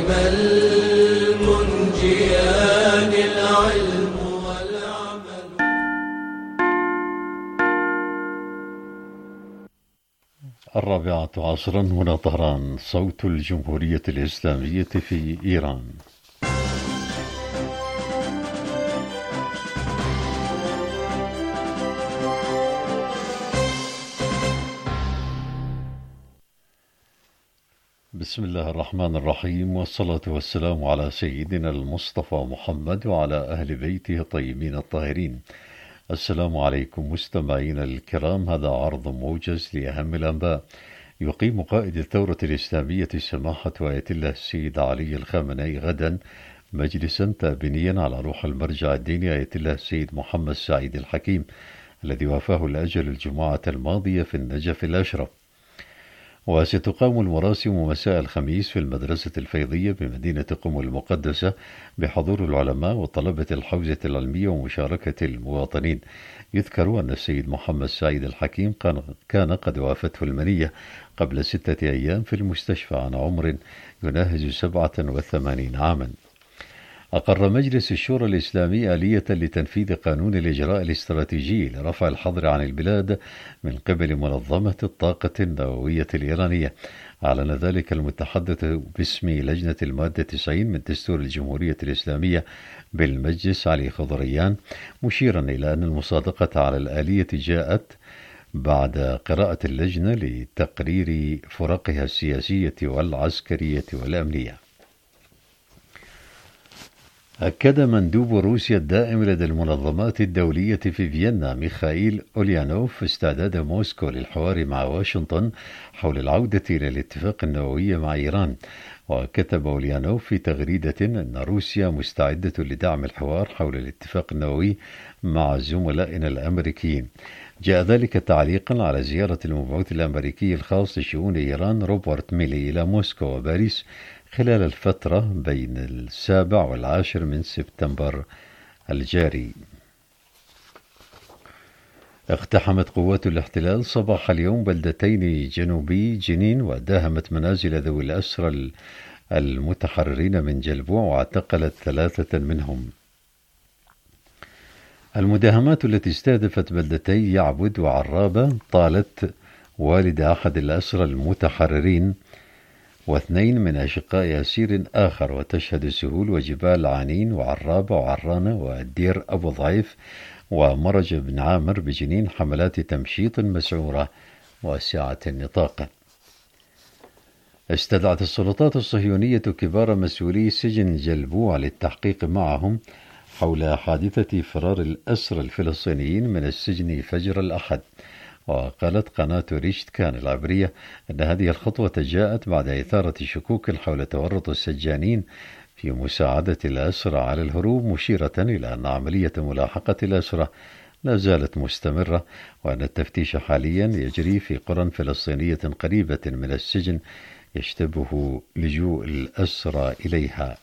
بهما المنجيان العلم والعمل. 4 هنا طهران، صوت الجمهورية الإسلامية في إيران. بسم الله الرحمن الرحيم، والصلاة والسلام على سيدنا المصطفى محمد وعلى أهل بيته الطيبين الطاهرين. السلام عليكم مستمعينا الكرام، هذا عرض موجز لأهم الأنباء. يقيم قائد الثورة الإسلامية سماحة آية الله السيد علي الخامنئي غدا مجلسا تابنيا على روح المرجع الديني آية الله السيد محمد سعيد الحكيم الذي وافاه الأجل الجمعة الماضية في النجف الأشرف. وستقام المراسم مساء الخميس في المدرسة الفيضية بمدينة قم المقدسة بحضور العلماء وطلبة الحوزة العلمية ومشاركة المواطنين. يذكر أن السيد محمد سعيد الحكيم كان قد وافته المنية قبل 6 أيام في المستشفى عن عمر يناهز 87 عاما. أقر مجلس الشورى الإسلامي آلية لتنفيذ قانون الإجراء الاستراتيجي لرفع الحظر عن البلاد من قبل منظمة الطاقة النووية الإيرانية. أعلن ذلك المتحدث باسم لجنة المادة 90 من دستور الجمهورية الإسلامية بالمجلس علي خضريان، مشيرا إلى أن المصادقة على الآلية جاءت بعد قراءة اللجنة لتقرير فرقها السياسية والعسكرية والأمنية. أكد مندوب روسيا الدائم لدى المنظمات الدولية في فيينا ميخائيل أوليانوف استعداد موسكو للحوار مع واشنطن حول العودة إلى الاتفاق النووي مع إيران. وكتب أوليانوف في تغريدة أن روسيا مستعدة لدعم الحوار حول الاتفاق النووي مع زملائنا الأمريكيين. جاء ذلك تعليقا على زيارة المبعوث الأمريكي الخاص لشؤون إيران روبرت ميلي إلى موسكو وباريس خلال الفترة بين 7 و10 من سبتمبر الجاري. اقتحمت قوات الاحتلال صباح اليوم بلدتين جنوبي جنين وداهمت منازل ذوي الأسرى المتحررين من جلبوع واعتقلت 3 منهم. المداهمات التي استهدفت بلدتي يعبد وعرابة طالت والد أحد الأسرى المتحررين و2 من أشقاء أسير آخر، وتشهد سهول وجبال عنين وعرابة وعرانة والدير أبو ضعيف ومرج بن عامر بجنين حملات تمشيط مسعورة واسعة النطاق. استدعت السلطات الصهيونية كبار مسؤولي سجن جلبوع للتحقيق معهم حول حادثة فرار الأسرى الفلسطينيين من السجن فجر الأحد. وقالت قناة ريشت كان العبرية أن هذه الخطوة جاءت بعد إثارة شكوك حول تورط السجانين في مساعدة الأسرى على الهروب، مشيرة إلى أن عملية ملاحقة الأسرى لا زالت مستمرة، وأن التفتيش حاليا يجري في قرى فلسطينية قريبة من السجن يشتبه لجوء الأسرى إليها.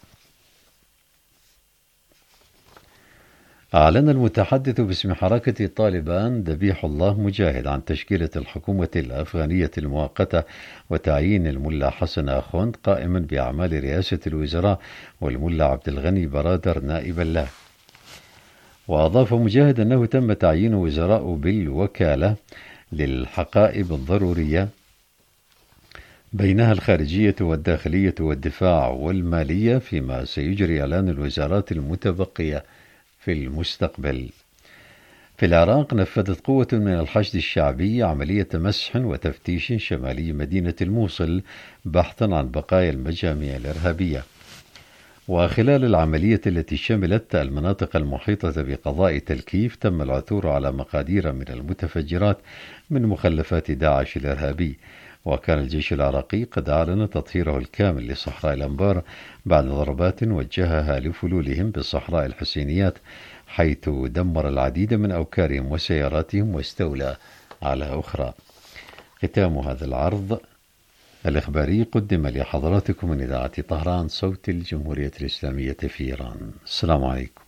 أعلن المتحدث باسم حركة طالبان ذبيح الله مجاهد عن تشكيلة الحكومة الأفغانية المؤقتة وتعيين الملا حسن أخوند قائما بأعمال رئاسة الوزراء والملا عبد الغني برادر نائبا له. وأضاف مجاهد أنه تم تعيين وزراء بالوكالة للحقائب الضرورية بينها الخارجية والداخلية والدفاع والمالية، فيما سيجري إعلان الوزارات المتبقية في المستقبل. في العراق نفذت قوة من الحشد الشعبي عملية مسح وتفتيش شمالي مدينة الموصل بحثا عن بقايا المجاميع الإرهابية. وخلال العملية التي شملت المناطق المحيطة بقضاء تلكيف تم العثور على مقادير من المتفجرات من مخلفات داعش الإرهابي. وكان الجيش العراقي قد أعلن تطهيره الكامل لصحراء الأنبار بعد ضربات وجهها لفلولهم بالصحراء الحسينيات، حيث دمر العديد من أوكارهم وسياراتهم واستولى على أخرى. ختام هذا العرض الإخباري قدم لحضراتكم من إذاعة طهران صوت الجمهورية الإسلامية في إيران. السلام عليكم.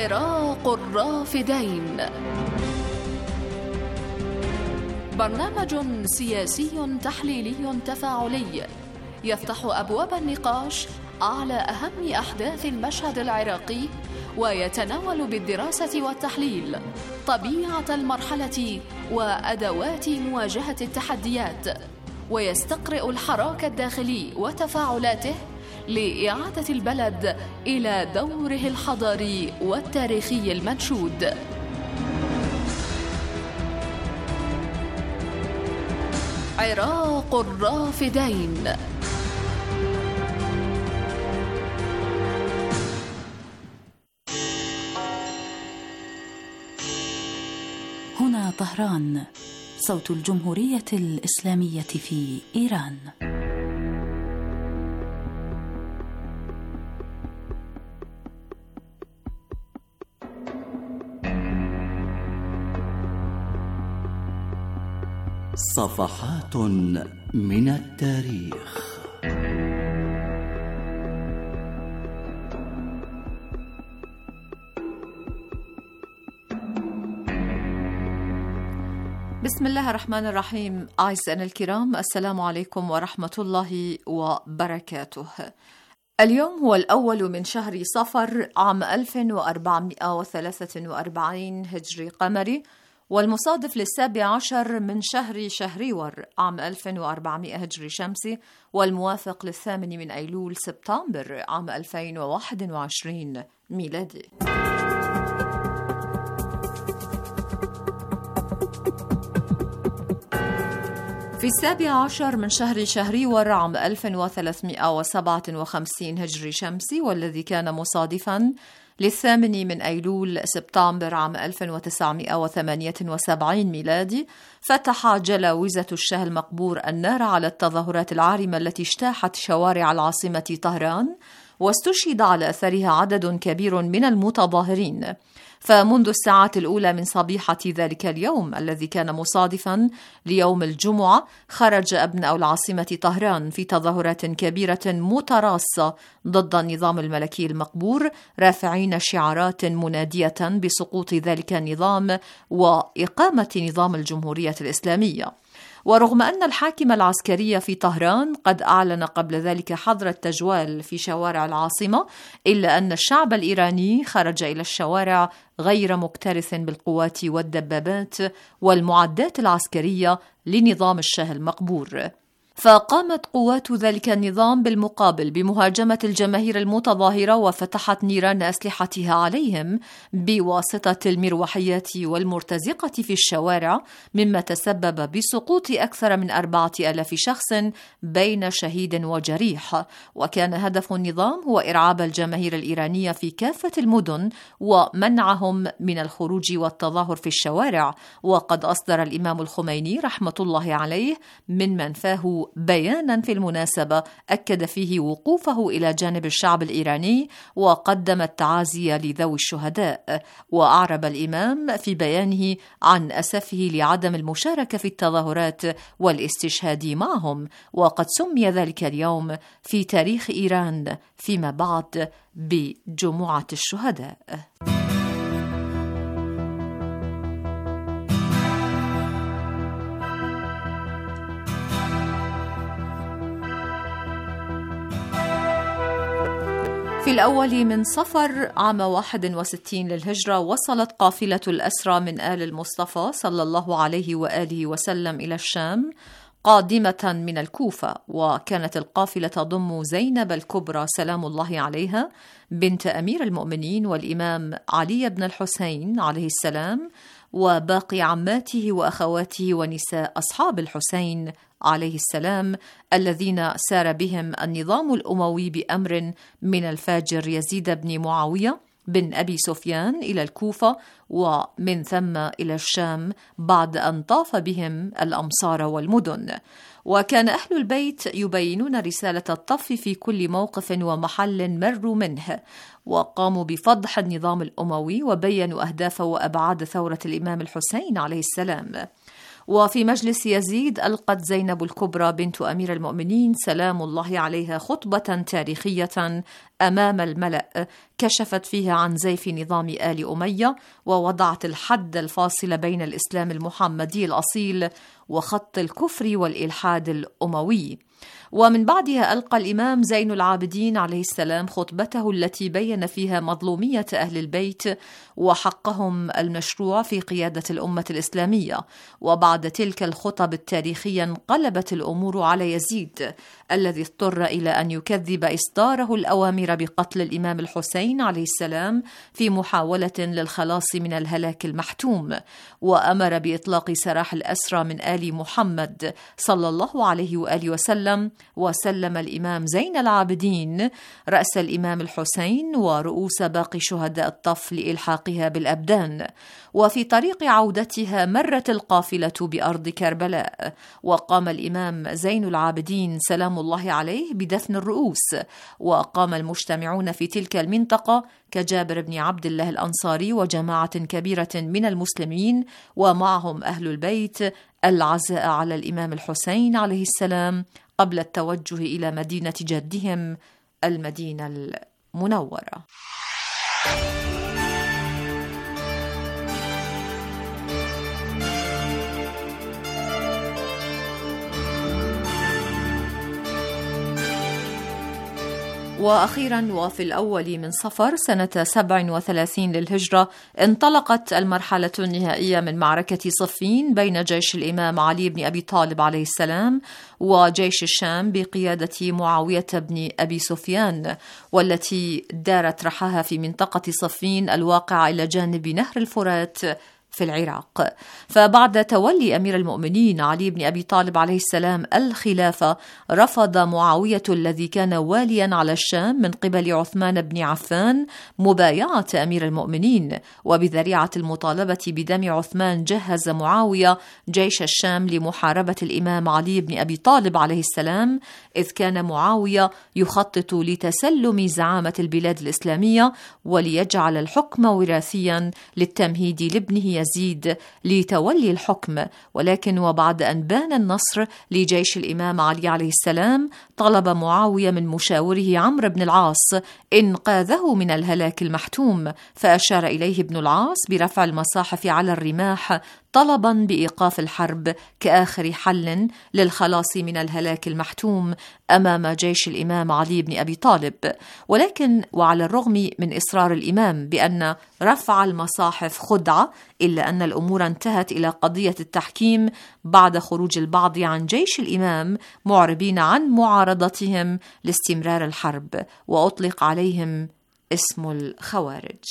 عراق الرافدين، برنامج سياسي تحليلي تفاعلي يفتح أبواب النقاش على أهم أحداث المشهد العراقي، ويتناول بالدراسة والتحليل طبيعة المرحلة وأدوات مواجهة التحديات، ويستقرئ الحراك الداخلي وتفاعلاته لإعادة البلد إلى دوره الحضاري والتاريخي المنشود. عراق الرافدين. هنا طهران، صوت الجمهورية الإسلامية في إيران. صفحات من التاريخ. بسم الله الرحمن الرحيم. أعزائنا الكرام، السلام عليكم ورحمة الله وبركاته. اليوم هو الأول من شهر صفر عام 1443 هجري قمري، والمصادف ل17 من شهر شهريور عام 1400 هجري شمسي، والموافق ل8 من أيلول سبتمبر عام 2021 ميلادي. في 17 من شهر شهريور عام 1357 هجري شمسي، والذي كان مصادفاً ل8 من أيلول سبتمبر عام 1978 ميلادي، فتح جلاوزة الشاه المقبور النار على التظاهرات العارمة التي اجتاحت شوارع العاصمة طهران، واستشهد على أثرها عدد كبير من المتظاهرين. فمنذ الساعات الأولى من صبيحة ذلك اليوم الذي كان مصادفاً ليوم الجمعة، خرج أبناء العاصمة طهران في تظاهرات كبيرة متراصة ضد النظام الملكي المقبور، رافعين شعارات منادية بسقوط ذلك النظام وإقامة نظام الجمهورية الإسلامية. ورغم أن الحاكم العسكري في طهران قد أعلن قبل ذلك حظر التجوال في شوارع العاصمة، إلا أن الشعب الإيراني خرج إلى الشوارع غير مكترث بالقوات والدبابات والمعدات العسكرية لنظام الشاه المقبور. فقامت قوات ذلك النظام بالمقابل بمهاجمة الجماهير المتظاهرة، وفتحت نيران أسلحتها عليهم بواسطة المروحيات والمرتزقة في الشوارع، مما تسبب بسقوط أكثر من 4000 شخص بين شهيد وجريح. وكان هدف النظام هو إرعاب الجماهير الإيرانية في كافة المدن ومنعهم من الخروج والتظاهر في الشوارع. وقد أصدر الإمام الخميني رحمة الله عليه من منفاه بيانا في المناسبة أكد فيه وقوفه إلى جانب الشعب الإيراني، وقدم التعازي لذوي الشهداء. وأعرب الإمام في بيانه عن أسفه لعدم المشاركة في التظاهرات والاستشهاد معهم، وقد سمي ذلك اليوم في تاريخ إيران فيما بعد بجمعة الشهداء. في الأول من صفر عام 61 للهجرة، وصلت قافلة الأسرى من آل المصطفى صلى الله عليه وآله وسلم إلى الشام قادمة من الكوفة. وكانت القافلة تضم زينب الكبرى سلام الله عليها بنت أمير المؤمنين والإمام علي بن الحسين عليه السلام، وباقي عماته وأخواته ونساء أصحاب الحسين عليه السلام، الذين سار بهم النظام الأموي بأمر من الفاجر يزيد بن معاوية بن أبي سفيان إلى الكوفة، ومن ثم إلى الشام بعد أن طاف بهم الأمصار والمدن. وكان أهل البيت يبينون رسالة الطف في كل موقف ومحل مروا منه، وقاموا بفضح النظام الأموي وبينوا أهداف وأبعاد ثورة الإمام الحسين عليه السلام. وفي مجلس يزيد ألقت زينب الكبرى بنت أمير المؤمنين سلام الله عليها خطبة تاريخية أمام الملأ كشفت فيها عن زيف نظام آل أمية، ووضعت الحد الفاصل بين الإسلام المحمدي الأصيل وخط الكفر والإلحاد الأموي. ومن بعدها ألقى الإمام زين العابدين عليه السلام خطبته التي بين فيها مظلومية أهل البيت وحقهم المشروع في قيادة الأمة الإسلامية. وبعد تلك الخطب التاريخية انقلبت الأمور على يزيد الذي اضطر إلى أن يكذب إصداره الأوامر بقتل الإمام الحسين عليه السلام في محاولة للخلاص من الهلاك المحتوم، وأمر بإطلاق سراح الأسرى من آل محمد صلى الله عليه وآله وسلم، وسلم الإمام زين العابدين رأس الإمام الحسين ورؤوس باقي شهداء الطف لإلحاقها بالأبدان. وفي طريق عودتها مرت القافلة بأرض كربلاء، وقام الإمام زين العابدين سلام الله عليه بدفن الرؤوس، وقام المجتمعون في تلك المنطقة كجابر بن عبد الله الأنصاري وجماعة كبيرة من المسلمين ومعهم أهل البيت العزاء على الإمام الحسين عليه السلام قبل التوجه إلى مدينة جدهم المدينة المنورة. وأخيرا وفي الأول من صفر سنة 37 للهجرة انطلقت المرحلة النهائية من معركة صفين بين جيش الإمام علي بن أبي طالب عليه السلام وجيش الشام بقيادة معاوية بن أبي سفيان، والتي دارت رحاها في منطقة صفين الواقعة إلى جانب نهر الفرات في العراق. فبعد تولي أمير المؤمنين علي بن أبي طالب عليه السلام الخلافة، رفض معاوية الذي كان واليا على الشام من قبل عثمان بن عفان مبايعة أمير المؤمنين، وبذريعة المطالبة بدم عثمان جهز معاوية جيش الشام لمحاربة الإمام علي بن أبي طالب عليه السلام، إذ كان معاوية يخطط لتسلم زعامة البلاد الإسلامية وليجعل الحكم وراثيا للتمهيد لابنه يزيد لتولي الحكم. ولكن وبعد أن بان النصر لجيش الإمام علي عليه السلام، طلب معاوية من مشاوره عمرو بن العاص إنقاذه من الهلاك المحتوم، فأشار إليه ابن العاص برفع المصاحف على الرماح طلبا بإيقاف الحرب كآخر حل للخلاص من الهلاك المحتوم أمام جيش الإمام علي بن أبي طالب. ولكن وعلى الرغم من إصرار الإمام بأن رفع المصاحف خدعة، إلا أن الأمور انتهت إلى قضية التحكيم بعد خروج البعض عن جيش الإمام معربين عن معارضتهم لاستمرار الحرب، وأطلق عليهم اسم الخوارج.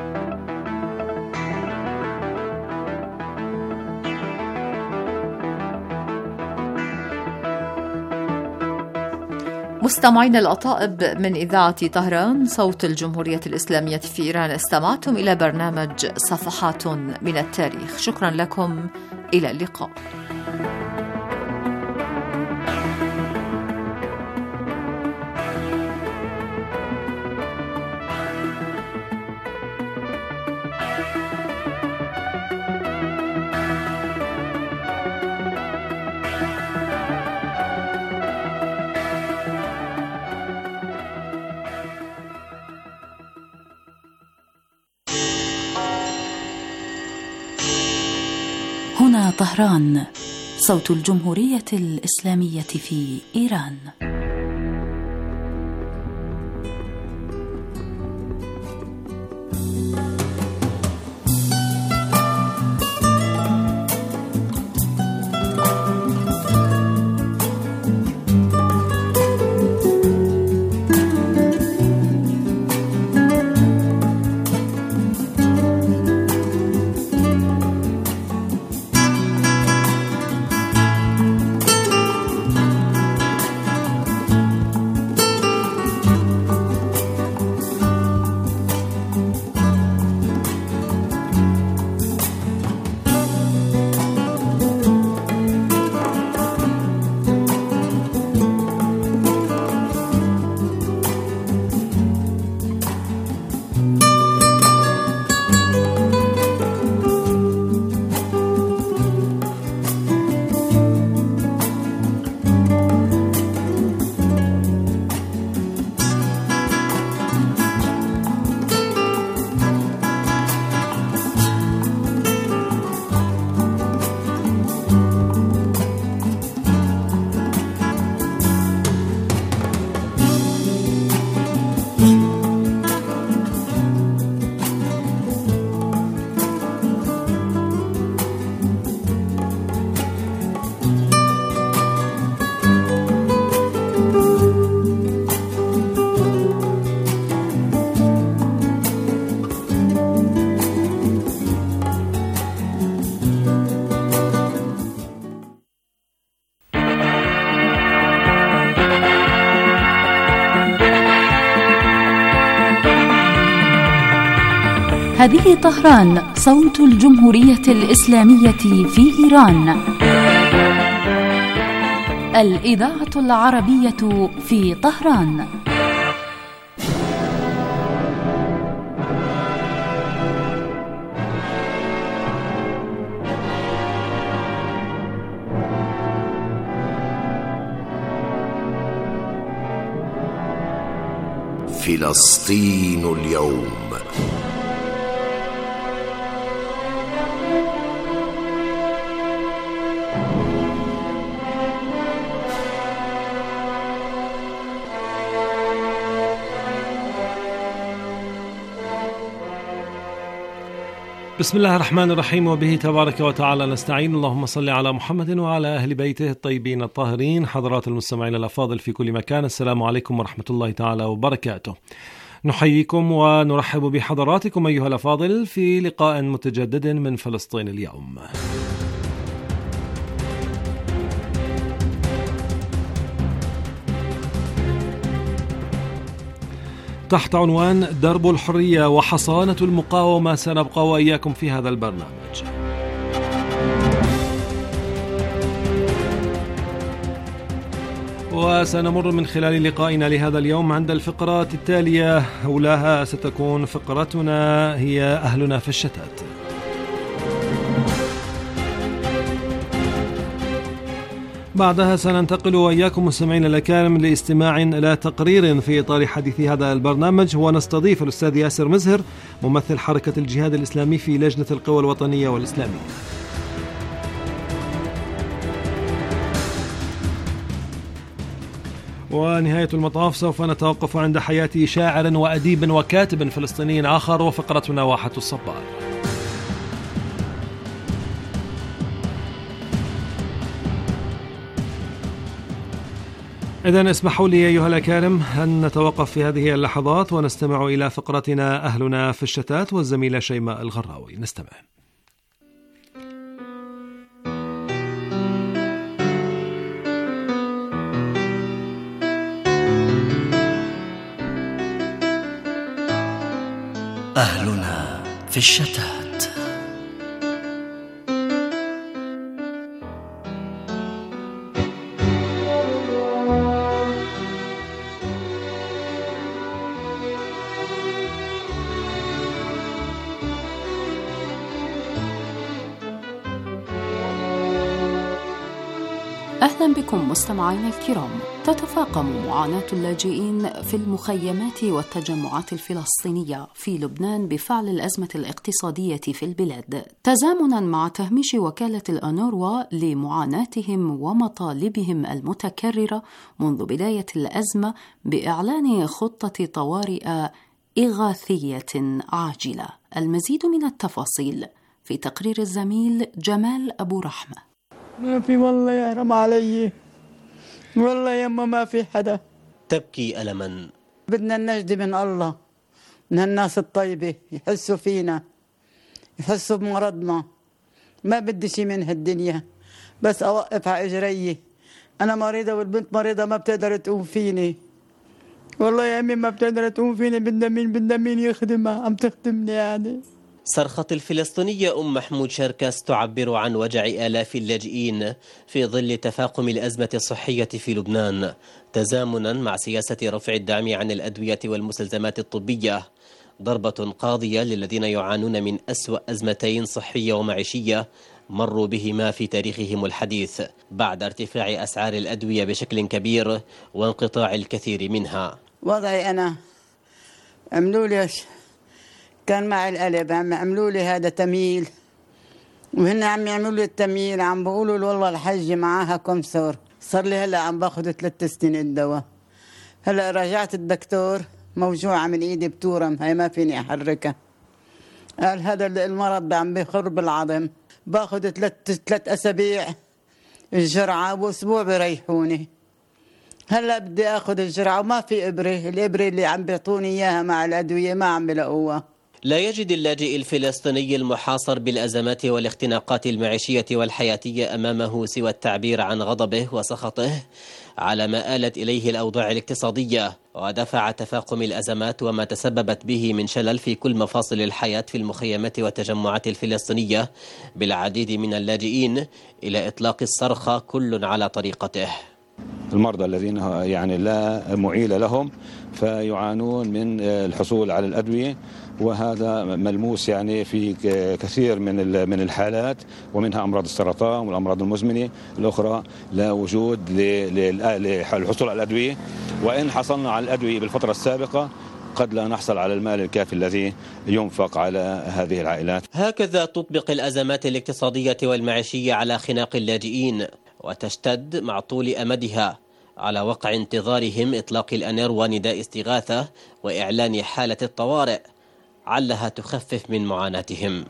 مستمعين الأطائب من إذاعة طهران صوت الجمهورية الإسلامية في إيران، استمعتم إلى برنامج صفحات من التاريخ. شكرا لكم، إلى اللقاء. هنا طهران صوت الجمهورية الإسلامية في إيران. هذه طهران، صوت الجمهورية الإسلامية في إيران. الإذاعة العربية في طهران. فلسطين اليوم. بسم الله الرحمن الرحيم، وبه تبارك وتعالى نستعين. اللهم صل على محمد وعلى أهل بيته الطيبين الطاهرين. حضرات المستمعين الأفاضل في كل مكان، السلام عليكم ورحمة الله تعالى وبركاته. نحييكم ونرحب بحضراتكم أيها الأفاضل في لقاء متجدد من فلسطين اليوم. تحت عنوان درب الحرية وحصانة المقاومة سنبقى وإياكم في هذا البرنامج. وسنمر من خلال لقائنا لهذا اليوم عند الفقرات التالية، أولاها ستكون فقرتنا هي أهلنا في الشتات. بعدها سننتقل وإياكم مستمعين الأكارم لاستماع إلى تقرير في إطار حديث هذا البرنامج، ونستضيف الأستاذ ياسر مزهر ممثل حركة الجهاد الإسلامي في لجنة القوى الوطنية والإسلامية. ونهاية المطاف سوف نتوقف عند حياة شاعر وأديب وكاتب فلسطيني آخر، وفقرتنا واحة الصبار. إذن اسمحوا لي أيها الأكارم أن نتوقف في هذه اللحظات ونستمع إلى فقرتنا أهلنا في الشتات والزميلة شيماء الغراوي. نستمع. أهلنا في الشتات. أهلا بكم مستمعينا الكرام. تتفاقم معاناة اللاجئين في المخيمات والتجمعات الفلسطينية في لبنان بفعل الأزمة الاقتصادية في البلاد، تزامنا مع تهميش وكالة الأونروا لمعاناتهم ومطالبهم المتكررة منذ بداية الأزمة بإعلان خطة طوارئ إغاثية عاجلة. المزيد من التفاصيل في تقرير الزميل جمال أبو رحمة. ما في والله يا حرام علي، والله يما ما في حدا. تبكي ألما. بدنا النجدة من الله، من الناس الطيبة يحسوا فينا، يحسوا بمرضنا. ما بدي شي من هالدنيا، بس أوقف على إجري. أنا مريضة والبنت مريضة ما بتقدر تقوم فيني. والله يا أمي ما بتقدر تقوم فيني. بدنا مين يخدمها، عم تخدمني يعني. صرخة الفلسطينية أم محمود شركاس تعبر عن وجع آلاف اللاجئين في ظل تفاقم الأزمة الصحية في لبنان، تزامنا مع سياسة رفع الدعم عن الأدوية والمستلزمات الطبية، ضربة قاضية للذين يعانون من أسوأ أزمتين صحية ومعيشية مروا بهما في تاريخهم الحديث، بعد ارتفاع أسعار الأدوية بشكل كبير وانقطاع الكثير منها. وضعي أنا عملوا لي كان معي القلب، عملوا لي هذا تميل، وهن عم يعملوا لي التمييل، عم بقولوا لي والله الحجة معاها كمثر. صار لي هلا عم باخذ 3 سنين الدواء. هلا رجعت الدكتور موجوعة من ايدي بتورم، هاي ما فيني احركها. قال هذا المرض عم بيخرب العظم، باخذ 3 أسابيع الجرعة واسبوع بريحوني. هلا بدي اخذ الجرعة وما في ابرة، الابرة اللي عم بيعطوني اياها مع الادوية ما عم بلاقوها. لا يجد اللاجئ الفلسطيني المحاصر بالأزمات والاختناقات المعيشية والحياتية أمامه سوى التعبير عن غضبه وسخطه على ما آلت إليه الأوضاع الاقتصادية ودفع تفاقم الأزمات وما تسببت به من شلل في كل مفاصل الحياة في المخيمات والتجمعات الفلسطينية بالعديد من اللاجئين إلى إطلاق الصرخة كل على طريقته. المرضى الذين يعني لا معيل لهم فيعانون من الحصول على الأدوية، وهذا ملموس يعني في كثير من الحالات، ومنها أمراض السرطان والأمراض المزمنة الأخرى لا وجود للحصول على الأدوية، وإن حصلنا على الأدوية بالفترة السابقة قد لا نحصل على المال الكافي الذي ينفق على هذه العائلات. هكذا تطبق الأزمات الاقتصادية والمعيشية على خناق اللاجئين، وتشتد مع طول أمدها على وقع انتظارهم إطلاق الأنيروا نداء استغاثة وإعلان حالة الطوارئ علها تخفف من معاناتهم.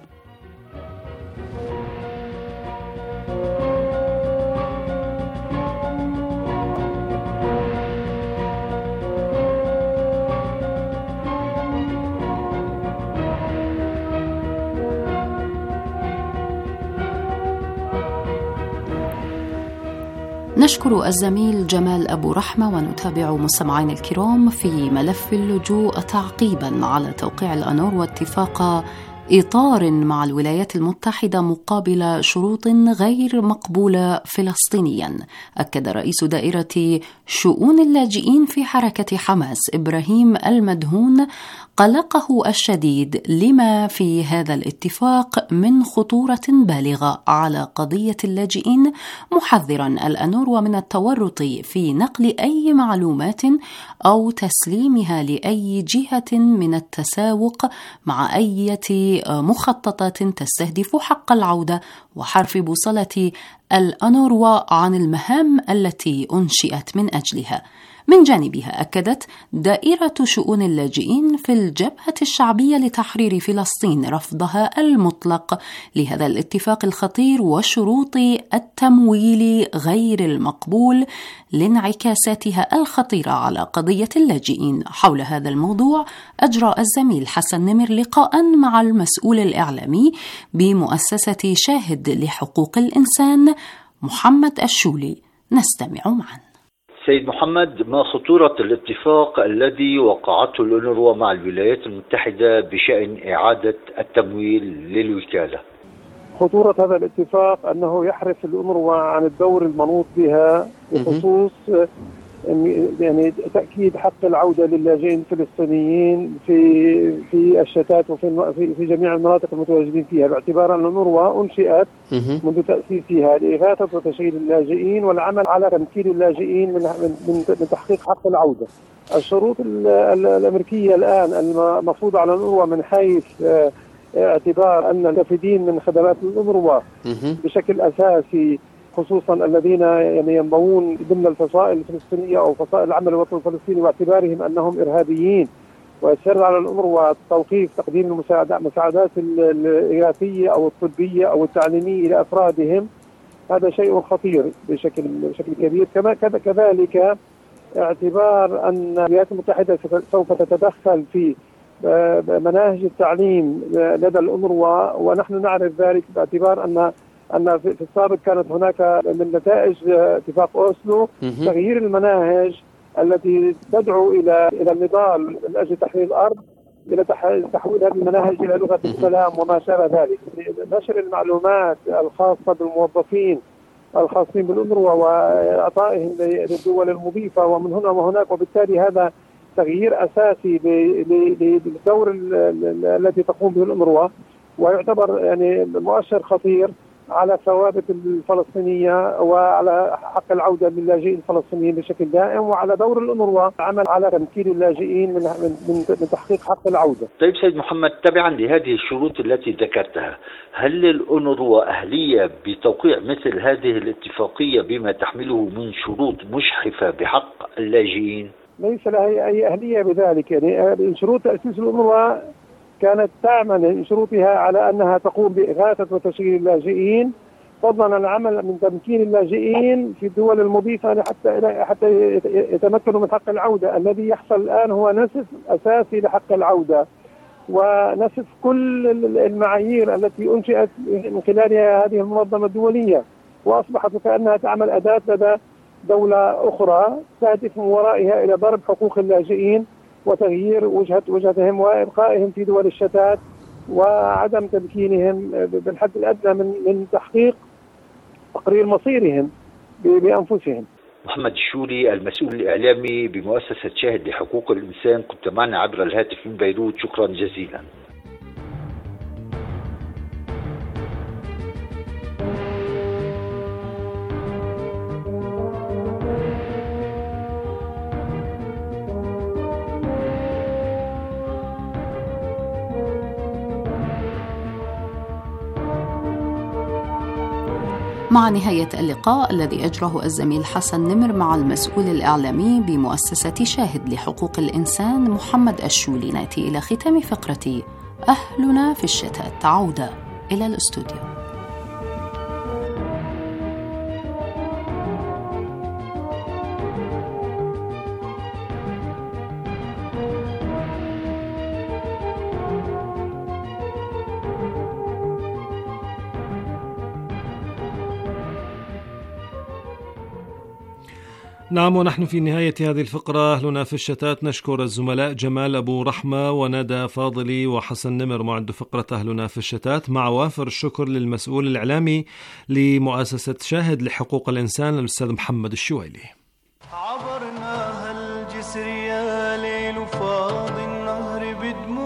نشكر الزميل جمال أبو رحمة، ونتابع مستمعين الكرام في ملف اللجوء تعقيبا على توقيع الأنوروا اتفاق إطار مع الولايات المتحدة مقابل شروط غير مقبولة فلسطينيا. أكد رئيس دائرة شؤون اللاجئين في حركة حماس إبراهيم المدهون قلقه الشديد لما في هذا الاتفاق من خطورة بالغة على قضية اللاجئين، محذرا الأنوروا من التورط في نقل أي معلومات أو تسليمها لأي جهة من التساوق مع أي مخططات تستهدف حق العودة وحرف بوصلة الأنوروا عن المهام التي أنشئت من أجلها. من جانبها أكدت دائرة شؤون اللاجئين في الجبهة الشعبية لتحرير فلسطين رفضها المطلق لهذا الاتفاق الخطير وشروط التمويل غير المقبول لانعكاساتها الخطيرة على قضية اللاجئين. حول هذا الموضوع أجرى الزميل حسن نمر لقاء مع المسؤول الإعلامي بمؤسسة شاهد لحقوق الإنسان محمد الشولي. نستمع معا. سيد محمد، ما خطورة الاتفاق الذي وقعته الأونروا مع الولايات المتحدة بشأن إعادة التمويل للوكالة؟ خطورة هذا الاتفاق أنه يحرف الأونروا عن الدور المنوط بها بخصوص يعني تأكيد حق العودة للاجئين الفلسطينيين في الشتات وفي جميع المناطق المتواجدين فيها، باعتبار أن الأونروا أنشئت منذ تأسيسها لإغاثة وتشغيل اللاجئين والعمل على تمكين اللاجئين من تحقيق حق العودة. الشروط الأمريكية الآن المفروضة على الأونروا من حيث اعتبار أن المستفيدين من خدمات الأونروا بشكل أساسي، خصوصا الذين يعني ينضمون ضمن الفصائل الفلسطينية أو فصائل العمل الوطني الفلسطيني، واعتبارهم أنهم إرهابيين، ويسر على الأونروا توقيف تقديم المساعدات الإغاثية أو الطبية أو التعليمية إلى أفرادهم. هذا شيء خطير بشكل كبير. كذلك اعتبار أن الولايات المتحدة سوف تتدخل في مناهج التعليم لدى الأونروا، ونحن نعرف ذلك باعتبار أن في السابق كانت هناك من نتائج اتفاق أوسلو تغيير المناهج التي تدعو إلى النضال من أجل تحرير الأرض، إلى تحويل هذه المناهج إلى لغة السلام وما شابه ذلك، نشر المعلومات الخاصة بالموظفين الخاصين بالأونروا وإعطائهم للدول المضيفة ومن هنا وهناك، وبالتالي هذا تغيير أساسي للدور التي تقوم به الأونروا، ويعتبر يعني مؤشر خطير على ثوابت الفلسطينية وعلى حق العودة للاجئين الفلسطينيين بشكل دائم، وعلى دور الأونروا عمل على تمكين اللاجئين من تحقيق حق العودة. طيب سيد محمد، تبعا لهذه الشروط التي ذكرتها، هل للأونروا أهلية بتوقيع مثل هذه الاتفاقية بما تحمله من شروط مشحفة بحق اللاجئين؟ ليس لها أي أهلية بذلك. يعني شروط تأسيس الأونروا كانت تعمل من شروطها على أنها تقوم بإغاثة وتشغيل اللاجئين، فضلا عن العمل من تمكين اللاجئين في الدول المضيفة حتى يتمكنوا من حق العودة. الذي يحصل الآن هو نسف أساسي لحق العودة، ونسف كل المعايير التي أنشئت من خلالها هذه المنظمة الدولية، وأصبحت وكأنها تعمل أداة لدى دولة أخرى تهدف من ورائها إلى ضرب حقوق اللاجئين وتغيير وجهتهم وإبقائهم في دول الشتات وعدم تمكينهم بالحد الأدنى من تحقيق تقرير مصيرهم بأنفسهم. محمد الشولي المسؤول الإعلامي بمؤسسة شاهد لحقوق الإنسان، كنت معنا عبر الهاتف من بيروت، شكرا جزيلا. مع نهاية اللقاء الذي أجره الزميل حسن نمر مع المسؤول الإعلامي بمؤسسة شاهد لحقوق الإنسان محمد الشولي، نأتي إلى ختام فقرة أهلنا في الشتات. عودة إلى الاستوديو. نعم، ونحن في نهاية هذه الفقرة أهلنا في الشتات. نشكر الزملاء جمال أبو رحمة وندى فاضلي وحسن نمر معد فقرة أهلنا في الشتات، مع وافر الشكر للمسؤول الإعلامي لمؤسسة شاهد لحقوق الإنسان الأستاذ محمد الشويلي. عبرنا هالجسر يا ليل وفاض النهر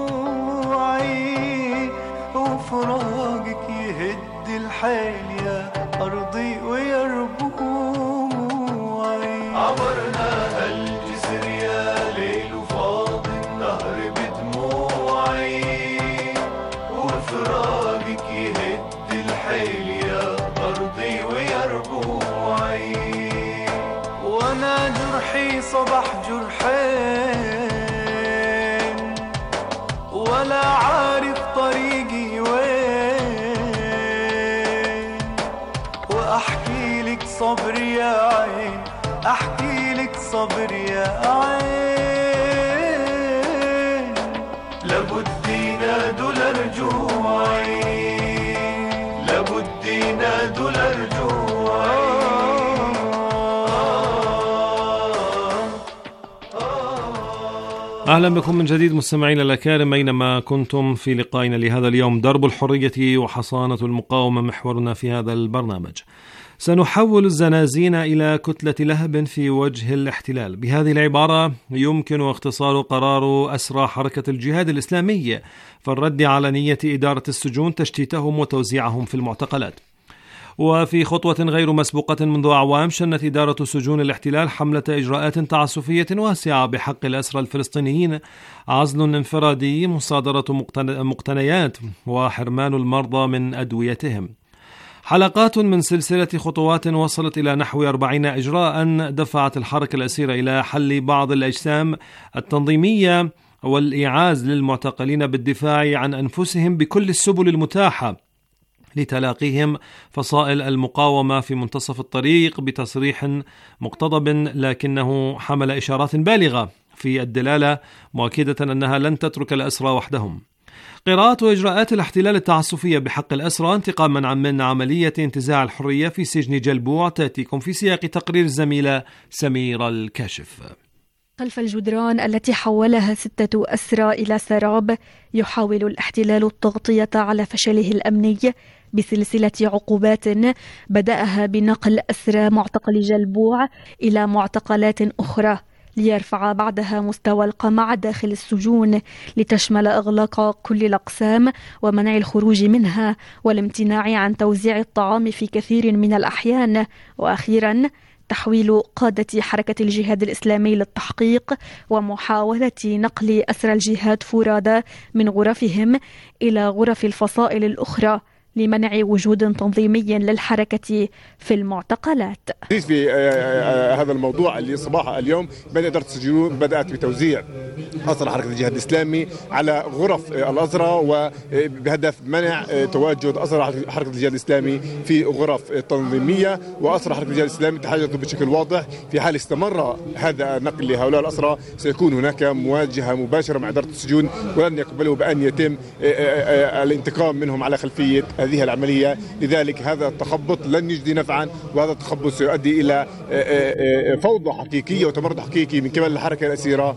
بدموعي، وفراقك يهد الحيل يا أرضي ويربوعي. عبرنا هالجسر يا ليل وفاض النهر بدموعي، وفراقك يهد الحيل يا أرضي ويربوعي. وانا جرحي صبح جرحين، ولا عارف طريقي وين، واحكي لك صبر يا عين، احكي لك صبر يا عين. لابد ينادوا لرجوعي، لابد ينادوا لرجوعي. أهلا بكم من جديد مستمعينا الأكارم أينما كنتم في لقائنا لهذا اليوم. درب الحرية وحصانة المقاومة محورنا في هذا البرنامج. سنحول الزنازين إلى كتلة لهب في وجه الاحتلال. بهذه العبارة يمكن اختصار قرار أسرى حركة الجهاد الإسلامي في الرد على نية إدارة السجون تشتيتهم وتوزيعهم في المعتقلات. وفي خطوة غير مسبوقة منذ أعوام شنت إدارة سجون الاحتلال حملة إجراءات تعسفية واسعة بحق الأسرى الفلسطينيين، عزل انفرادي، مصادرة مقتنيات، وحرمان المرضى من أدويتهم. حلقات من سلسلة خطوات وصلت إلى نحو 40 إجراء دفعت الحركة الأسيرة إلى حل بعض الأجسام التنظيمية والإيعاز للمعتقلين بالدفاع عن أنفسهم بكل السبل المتاحة لتلاقيهم فصائل المقاومة في منتصف الطريق بتصريح مقتضب، لكنه حمل إشارات بالغة في الدلالة مؤكدة أنها لن تترك الأسرى وحدهم. قراءة وإجراءات الاحتلال التعسفية بحق الأسرى انتقاما من عملية انتزاع الحرية في سجن جلبوع تأتيكم في سياق تقرير الزميلة سميرة الكاشف. خلف الجدران التي حولها 6 أسرى إلى سراب، يحاول الاحتلال التغطية على فشله الأمني بسلسلة عقوبات بدأها بنقل أسرى معتقل جلبوع إلى معتقلات أخرى، ليرفع بعدها مستوى القمع داخل السجون لتشمل إغلاق كل الأقسام ومنع الخروج منها والامتناع عن توزيع الطعام في كثير من الأحيان. وأخيرا تحويل قادة حركة الجهاد الإسلامي للتحقيق ومحاولة نقل أسرى الجهاد فرادى من غرفهم إلى غرف الفصائل الأخرى لمنع وجود تنظيمي للحركة في المعتقلات. في هذا الموضوع اللي صباح اليوم بين إدارة السجون بدأت بتوزيع أسرى حركة الجهاد الإسلامي على غرف الأسرى، وبهدف منع تواجد أسرى حركة الجهاد الإسلامي في غرف تنظيمية. وأسرى حركة الجهاد الإسلامي تحدثوا بشكل واضح في حال استمر هذا النقل لهؤلاء الأسرى سيكون هناك مواجهة مباشرة مع إدارة السجون، ولن يقبلوا بأن يتم الانتقام منهم على خلفية هذه العملية. لذلك هذا التخبط لن يجدي نفعا، وهذا التخبط سيؤدي إلى فوضى حقيقية وتمرد حقيقي من قبل الحركة الأسيرة.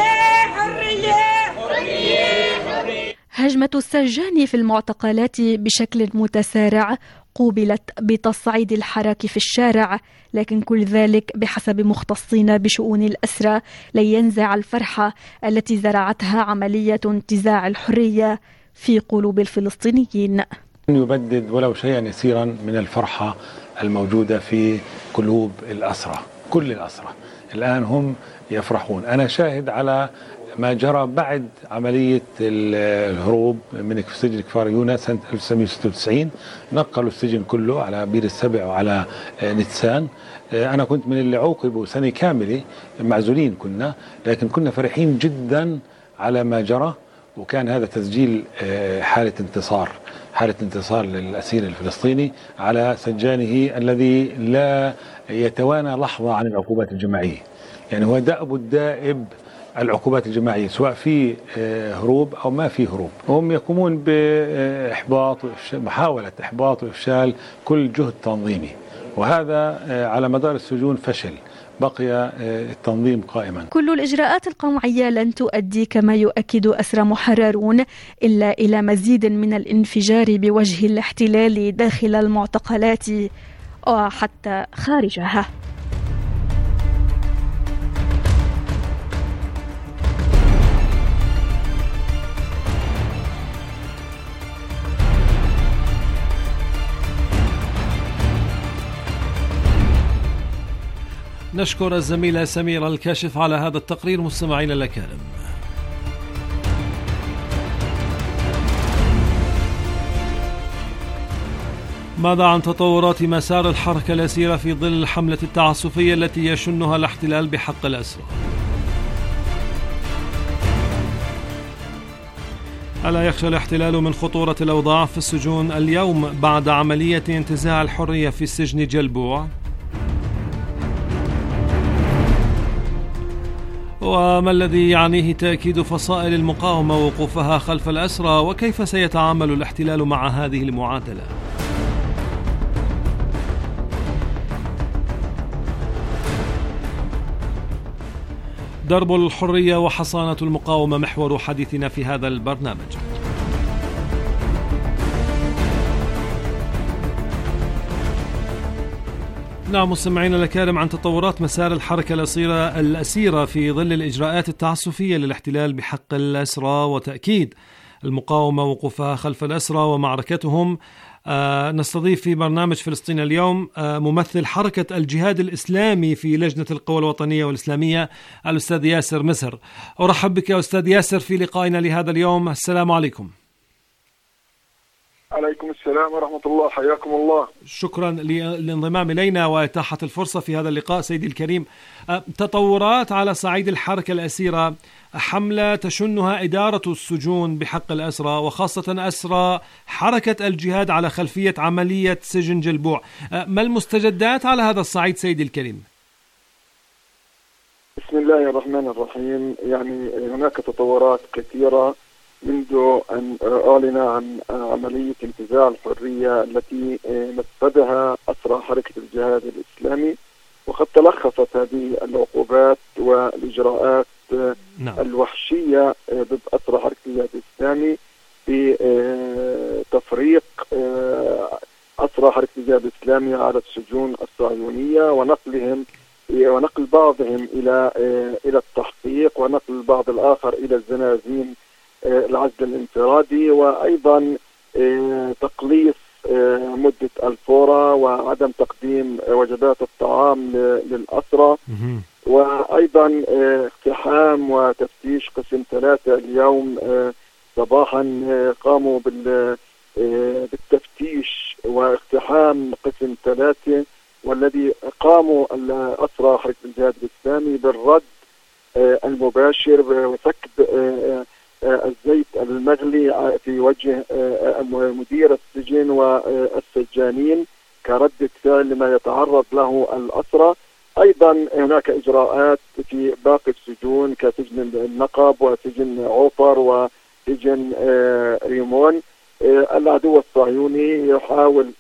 هجمة السجان في المعتقلات بشكل متسارع قوبلت بتصعيد الحراك في الشارع، لكن كل ذلك بحسب مختصين بشؤون الأسرى لن ينزع الفرحة التي زرعتها عملية انتزاع الحرية في قلوب الفلسطينيين. يبدد ولو شيئا يسيرا من الفرحة الموجودة في قلوب الأسرى. كل الأسرى الآن هم يفرحون. أنا شاهد على ما جرى بعد عملية الهروب من سجن كفار يونا سنة 1996. نقلوا السجن كله على بير السبع وعلى نتسان. أنا كنت من اللي عوقبوا سنة كاملة معزولين كنا، لكن كنا فرحين جدا على ما جرى، وكان هذا تسجيل حالة انتصار للأسير الفلسطيني على سجانه الذي لا يتوانى لحظة عن العقوبات الجماعية. يعني هو دأب الدائب العقوبات الجماعية، سواء في هروب أو ما في هروب. هم يقومون بإحباط محاولة إحباط وإفشال كل جهد تنظيمي، وهذا على مدار السجون فشل. بقي التنظيم قائما. كل الإجراءات القمعية لن تؤدي كما يؤكد أسرى محررون إلا إلى مزيد من الانفجار بوجه الاحتلال داخل المعتقلات وحتى خارجها. نشكر الزميلة سميرة الكاشف على هذا التقرير. مستمعينا الأكارم، ماذا عن تطورات مسار الحركة الأسيرة في ظل الحملة التعسفية التي يشنها الاحتلال بحق الأسرى؟ ألا يخشى الاحتلال من خطورة الأوضاع في السجون اليوم بعد عملية انتزاع الحرية في سجن جلبوع؟ وما الذي يعنيه تأكيد فصائل المقاومة ووقوفها خلف الأسرى، وكيف سيتعامل الاحتلال مع هذه المعادلة؟ درب الحرية وحصانة المقاومة محور حديثنا في هذا البرنامج. نعم مستمعينا الكرام، عن تطورات مسار الحركة الأسيرة في ظل الإجراءات التعسفية للاحتلال بحق الأسرى وتأكيد المقاومة وقوفها خلف الأسرى ومعركتهم، نستضيف في برنامج فلسطين اليوم ممثل حركة الجهاد الإسلامي في لجنة القوى الوطنية والإسلامية الأستاذ ياسر مزهر. أرحب بك يا أستاذ ياسر في لقائنا لهذا اليوم. السلام عليكم. عليكم السلام ورحمة الله، حياكم الله. شكرا للانضمام إلينا وإتاحة الفرصة في هذا اللقاء سيدي الكريم. تطورات على صعيد الحركة الأسيرة، حملة تشنها إدارة السجون بحق الأسرى وخاصة أسرى حركة الجهاد على خلفية عملية سجن جلبوع، ما المستجدات على هذا الصعيد سيدي الكريم؟ بسم الله الرحمن الرحيم. يعني هناك تطورات كثيرة منذ أن أعلن عن عملية انتزاع الحرية التي نفذها أسرى حركة الجهاد الإسلامي، وقد تلخصت هذه العقوبات والإجراءات الوحشية ضد أسرى حركة الجهاد الإسلامي بتفريق أسرى حركة الجهاد الإسلامي على السجون الصهيونية ونقل بعضهم إلى التحقيق، ونقل البعض الآخر إلى الزنازين العزل الانفرادي، وأيضا تقليص مدة الفورة وعدم تقديم وجبات الطعام للأسرى، وأيضا اقتحام وتفتيش قسم 3 اليوم صباحا قاموا بالتفتيش واقتحام قسم 3، والذي قاموا الأسرى حركة الجهاد الإسلامي بالرد المباشر وسكب الزيت المغلي في وجه مدير السجن والسجانين كردة فعل لما يتعرض له الأسرى. أيضا هناك إجراءات في باقي السجون كسجن النقب وسجن عوفر وسجن ريمون. العدو الصهيوني يحاول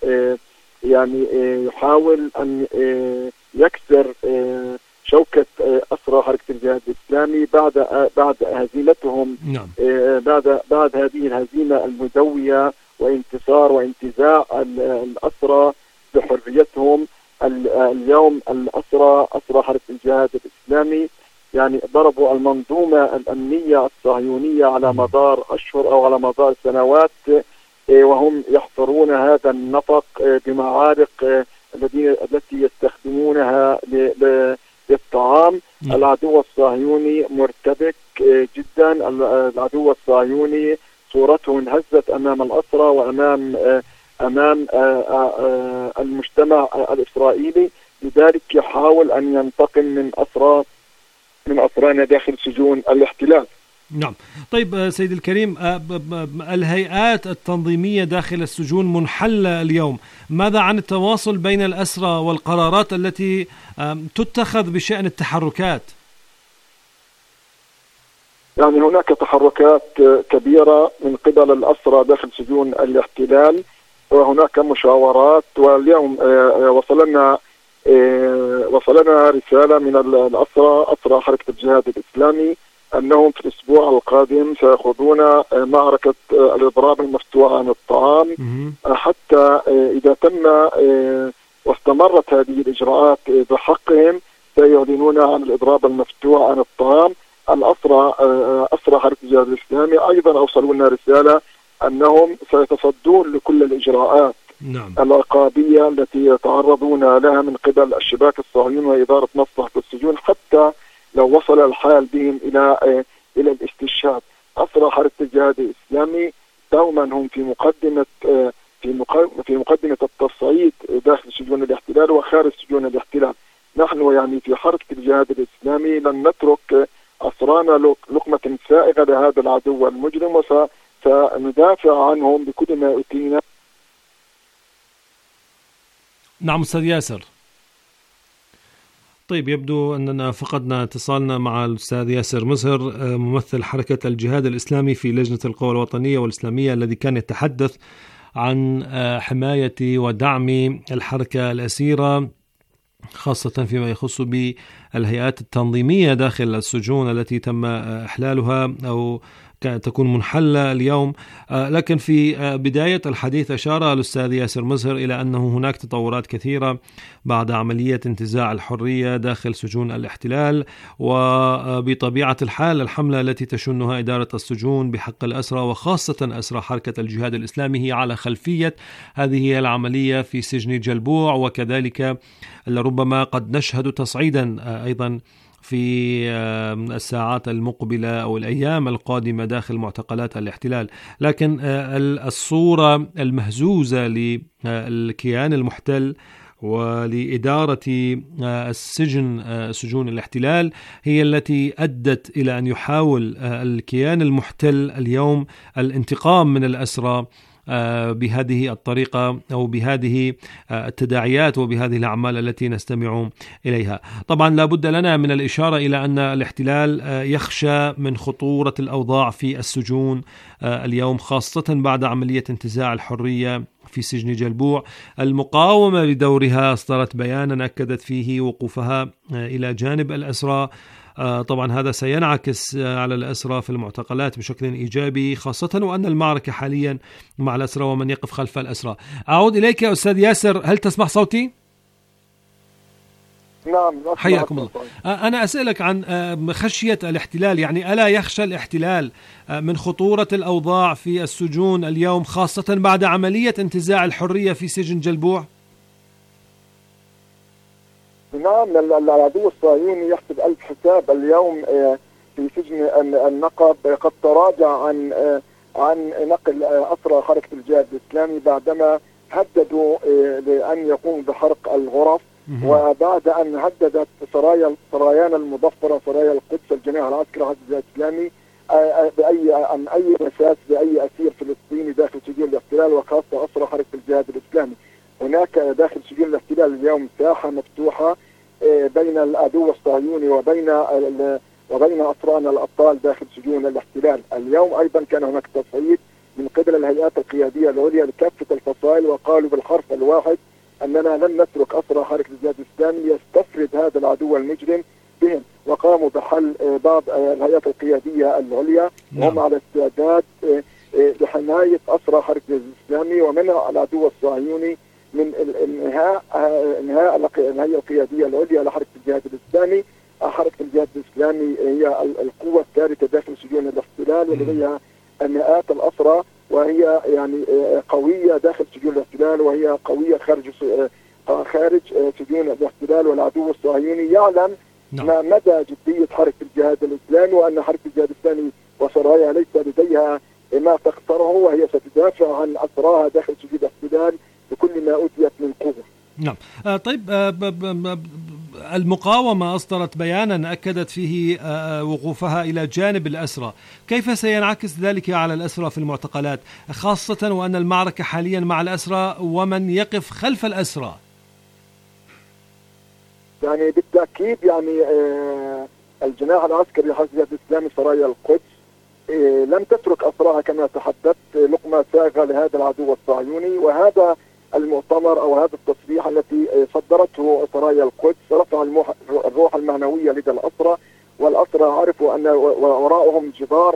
أن يكسر شوكة أسرى حركة الجهاد الإسلامي بعد هزيمتهم. نعم. بعد هذه الهزيمة المدوية وانتزاع الأسرى بحريتهم. اليوم أسرى حركة الجهاد الإسلامي يعني ضربوا المنظومة الأمنية الصهيونية على مدار أشهر أو على مدار سنوات، وهم يحفرون هذا النفق بمعارق التي يستخدمونها للطعام. العدو الصهيوني مرتبك جدا. العدو الصهيوني صورته انهزت أمام الأسرى وأمام المجتمع الإسرائيلي، لذلك يحاول أن ينتقم من أسرانا داخل سجون الاحتلال. نعم. طيب سيد الكريم، الهيئات التنظيمية داخل السجون منحلة اليوم، ماذا عن التواصل بين الأسرى والقرارات التي تتخذ بشأن التحركات؟ يعني هناك تحركات كبيرة من قبل الأسرى داخل سجون الاحتلال، وهناك مشاورات. واليوم وصلنا رسالة من أسرى حركة الجهاد الإسلامي أنهم في الأسبوع القادم سيخوضون معركة الإضراب المفتوح عن الطعام، حتى إذا تم واستمرت هذه الإجراءات بحقهم سيعلنون عن الإضراب المفتوح عن الطعام. أسرى حركة الجهاد الإسلامي أيضا أوصلوا لنا رسالة أنهم سيتصدون لكل الإجراءات العقابية التي يتعرضون لها من قبل الشباك الصهيوني وإدارة مصلحة السجون، حتى لو وصل الحال بهم إلى الاستشهاد. أسرى حركة الجهاد الإسلامي دوما هم في مقدمة التصعيد داخل سجون الاحتلال وخارج سجون الاحتلال. نحن يعني في حركة الجهاد الإسلامي لن نترك أسرانا لقمة سائغة لهذا العدو المجرم، وسندافع عنهم بكل ما أوتينا. نعم أستاذ ياسر. طيب، يبدو أننا فقدنا اتصالنا مع الأستاذ ياسر مزهر، ممثل حركة الجهاد الإسلامي في لجنة القوى الوطنية والإسلامية، الذي كان يتحدث عن حماية ودعم الحركة الأسيرة، خاصة فيما يخص بالهيئات التنظيمية داخل السجون التي تم إحلالها أو تكون منحلة اليوم. لكن في بداية الحديث أشار الأستاذ ياسر مزهر إلى أنه هناك تطورات كثيرة بعد عملية انتزاع الحرية داخل سجون الاحتلال، وبطبيعة الحال الحملة التي تشنها إدارة السجون بحق الأسرى وخاصة أسرى حركة الجهاد الإسلامي هي على خلفية هذه العملية في سجن جلبوع، وكذلك لربما قد نشهد تصعيدا أيضا في الساعات المقبلة أو الأيام القادمة داخل معتقلات الاحتلال. لكن الصورة المهزوزة للكيان المحتل ولإدارة سجون الاحتلال هي التي أدت إلى أن يحاول الكيان المحتل اليوم الانتقام من الأسرى بهذه الطريقة أو بهذه التداعيات وبهذه الأعمال التي نستمع إليها. طبعا لا بد لنا من الإشارة إلى أن الاحتلال يخشى من خطورة الأوضاع في السجون اليوم، خاصة بعد عملية انتزاع الحرية في سجن جلبوع. المقاومة بدورها أصدرت بيانا أكدت فيه وقوفها إلى جانب الأسرى. طبعا هذا سينعكس على الأسرى في المعتقلات بشكل إيجابي، خاصة وأن المعركة حاليا مع الأسرى ومن يقف خلف الأسرى. أعود إليك يا أستاذ ياسر، هل تسمع صوتي؟ نعم، حياكم الله. أنا أسألك عن خشية الاحتلال، يعني ألا يخشى الاحتلال من خطورة الأوضاع في السجون اليوم، خاصة بعد عملية انتزاع الحرية في سجن جلبوع؟ نعم، العدو الصهيوني يحسب ألف حساب. اليوم في سجن النقب قد تراجع عن نقل أسرى حركة الجهاد الإسلامي بعدما هددوا بأن يقوموا بحرق الغرف. وبعد أن هددت سرايانا المظفرة سرايا القدس الجناح العسكري حركة الجهاد الإسلامي أي مساس بأي أسير فلسطيني داخل سجون الاحتلال وخاصة أسرى حركة الجهاد الإسلامي. هناك داخل سجون الاحتلال اليوم ساحة مفتوحة بين العدو الصهيوني وبين أسرانا الأبطال داخل سجون الاحتلال. اليوم أيضا كان هناك تصعيد من قبل الهيئات القيادية العليا لكافة الفصائل، وقالوا بالحرف الواحد أننا لن نترك أسرى حركة الجهاد الإسلامي يستفرد هذا العدو المجرم بهم، وقاموا بحل بعض الهيئات القيادية العليا وهم على استعداد لحماية أسرى حركة الجهاد الإسلامي ومنع العدو الصهيوني من انهاء الهيئة القيادية العليا لحركة الجهاد الإسلامي. حركة الجهاد الإسلامي هي القوة الثالثة داخل سجون الاحتلال ولديها مئات الأسرى، وهي يعني قوية داخل سجون الاحتلال وهي قوية خارج سجون الاحتلال. والعدو الصهيوني يعلم ما مدى جدية حركة الجهاد الإسلامي وأن حركة الجهاد الإسلامي وسرايا ليس لديها ما تخسره، وهي ستدافع عن أسراها داخل سجون الاحتلال بكل ما أوتيت من قوة. نعم. طيب، المقاومة أصدرت بيانا أكدت فيه وقوفها إلى جانب الأسرى، كيف سينعكس ذلك على الأسرى في المعتقلات، خاصة وأن المعركة حاليا مع الأسرى ومن يقف خلف الأسرى؟ يعني بالتأكيد يعني الجناح العسكري لحركة الجهاد الإسلامي سرايا القدس لم تترك أسراها كما تحدثت لقمة ساغة لهذا العدو الصهيوني، وهذا المؤتمر أو هذا التصريح التي صدرته سرايا القدس رفع الروح المعنوية لدى الأسرى، والأسرى عرفوا أن وراءهم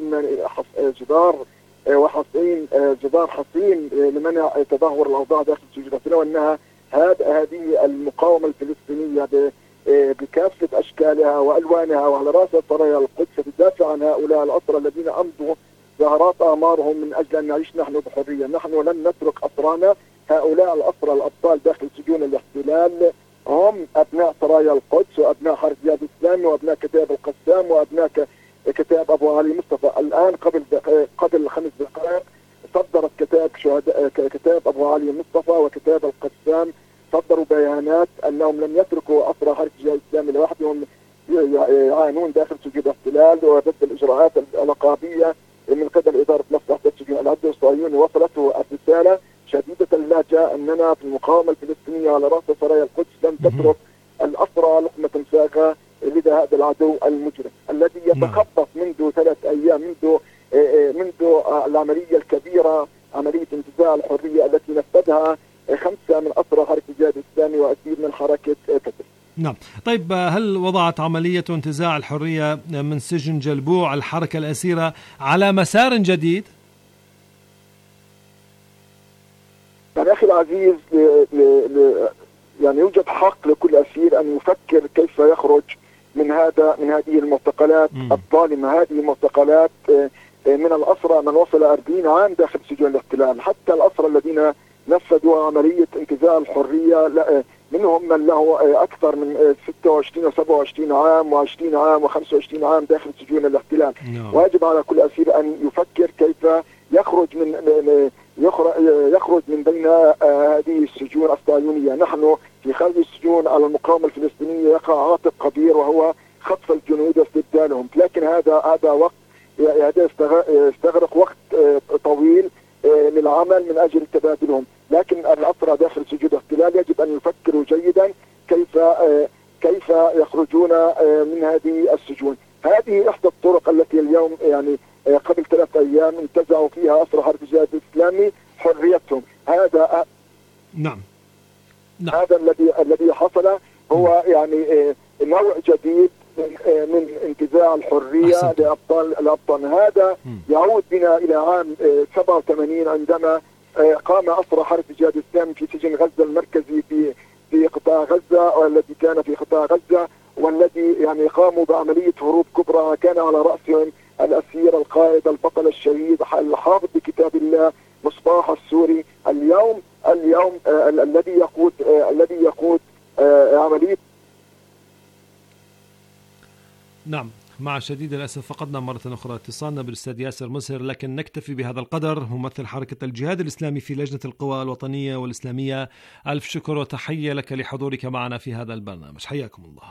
جدار حصين لمنع تدهور الأوضاع داخل سجون الاحتلال، وأنها هذه المقاومة الفلسطينية بكافة أشكالها وألوانها وعلى رأس سرايا القدس تدافع عن هؤلاء الأسرى الذين أمضوا زهرات أعمارهم من أجل أن نعيش نحن بحرية. نحن لن نترك أسرانا. هؤلاء الأسرى الأبطال داخل سجون الاحتلال هم أبناء سرايا القدس وأبناء حركة الجهاد الإسلامي وأبناء كتاب القسام وأبناء كتاب أبو علي مصطفى. الآن قبل 5 دقائق صدرت كتاب أبو علي مصطفى وكتاب القسام صدروا بيانات أنهم لم يتركوا أسرى حركة الجهاد الإسلامي لوحدهم يعانون داخل سجون الاحتلال وضد الإجراءات العقابية من قبل إدارة مصلحة السجون. العدو الصهيوني وصلته الرسالة شديدة اللهجة أننا في المقاومة الفلسطينية على رأس سرايا القدس لن تترك الأسرى لقمة ساغة لدى هذا العدو المجرم الذي يتخطط منذ 3 أيام منذ العملية الكبيرة، عملية انتزاع الحرية التي نفذها 5 من أسرى حركة الجهاد الإسلامي وأسير من حركة فتح. نعم. طيب، هل وضعت عملية انتزاع الحرية من سجن جلبوع الحركة الأسيرة على مسار جديد؟ يعني أخي العزيز يعني يوجد حق لكل أسير أن يفكر كيف يخرج من هذه المعتقلات الظالمة. هذه المعتقلات من الأسرى من وصل 40 عام داخل سجون الاحتلال، حتى الأسرى الذين نفذوا عملية انتزاع الحرية منهم من له أكثر من 26 و27 عام و20 عام و25 عام داخل سجون الاحتلال. واجب على كل أسير أن يفكر كيف يخرج من بين هذه السجون الصهيونية. نحن في خارج السجون على المقاومة الفلسطينية يقع عاتق كبير وهو خطف الجنود واستبدالهم، لكن هذا وقت يستغرق وقت طويل للعمل من أجل تبادلهم. لكن الأسرى داخل سجون الاحتلال يجب أن يفكروا جيدا كيف يخرجون من هذه السجون. هذه إحدى الطرق التي اليوم يعني قبل 3 أيام انتزعوا فيها أسرى حركة الجهاد الإسلامي حريتهم. هذا هذا الذي حصل هو يعني نوع جديد من انتزاع الحرية لأبطال. هذا يعود بنا إلى عام 87 عندما قام أسرى حركة الجهاد الإسلامي في سجن غزة المركزي في قطاع غزة، والذي كان في قطاع غزة، والذي يعني قاموا بعملية هروب كبرى كان على رأسهم الأسير القائد البطل الشهيد الحافظ بكتاب الله مصباح السوري. اليوم الذي يقود عملية نعم، مع شديد الأسف فقدنا مرة أخرى اتصالنا بالأستاذ ياسر مسهر، لكن نكتفي بهذا القدر. ممثل حركة الجهاد الإسلامي في لجنة القوى الوطنية والإسلامية، ألف شكر وتحية لك لحضورك معنا في هذا البرنامج، حياكم الله.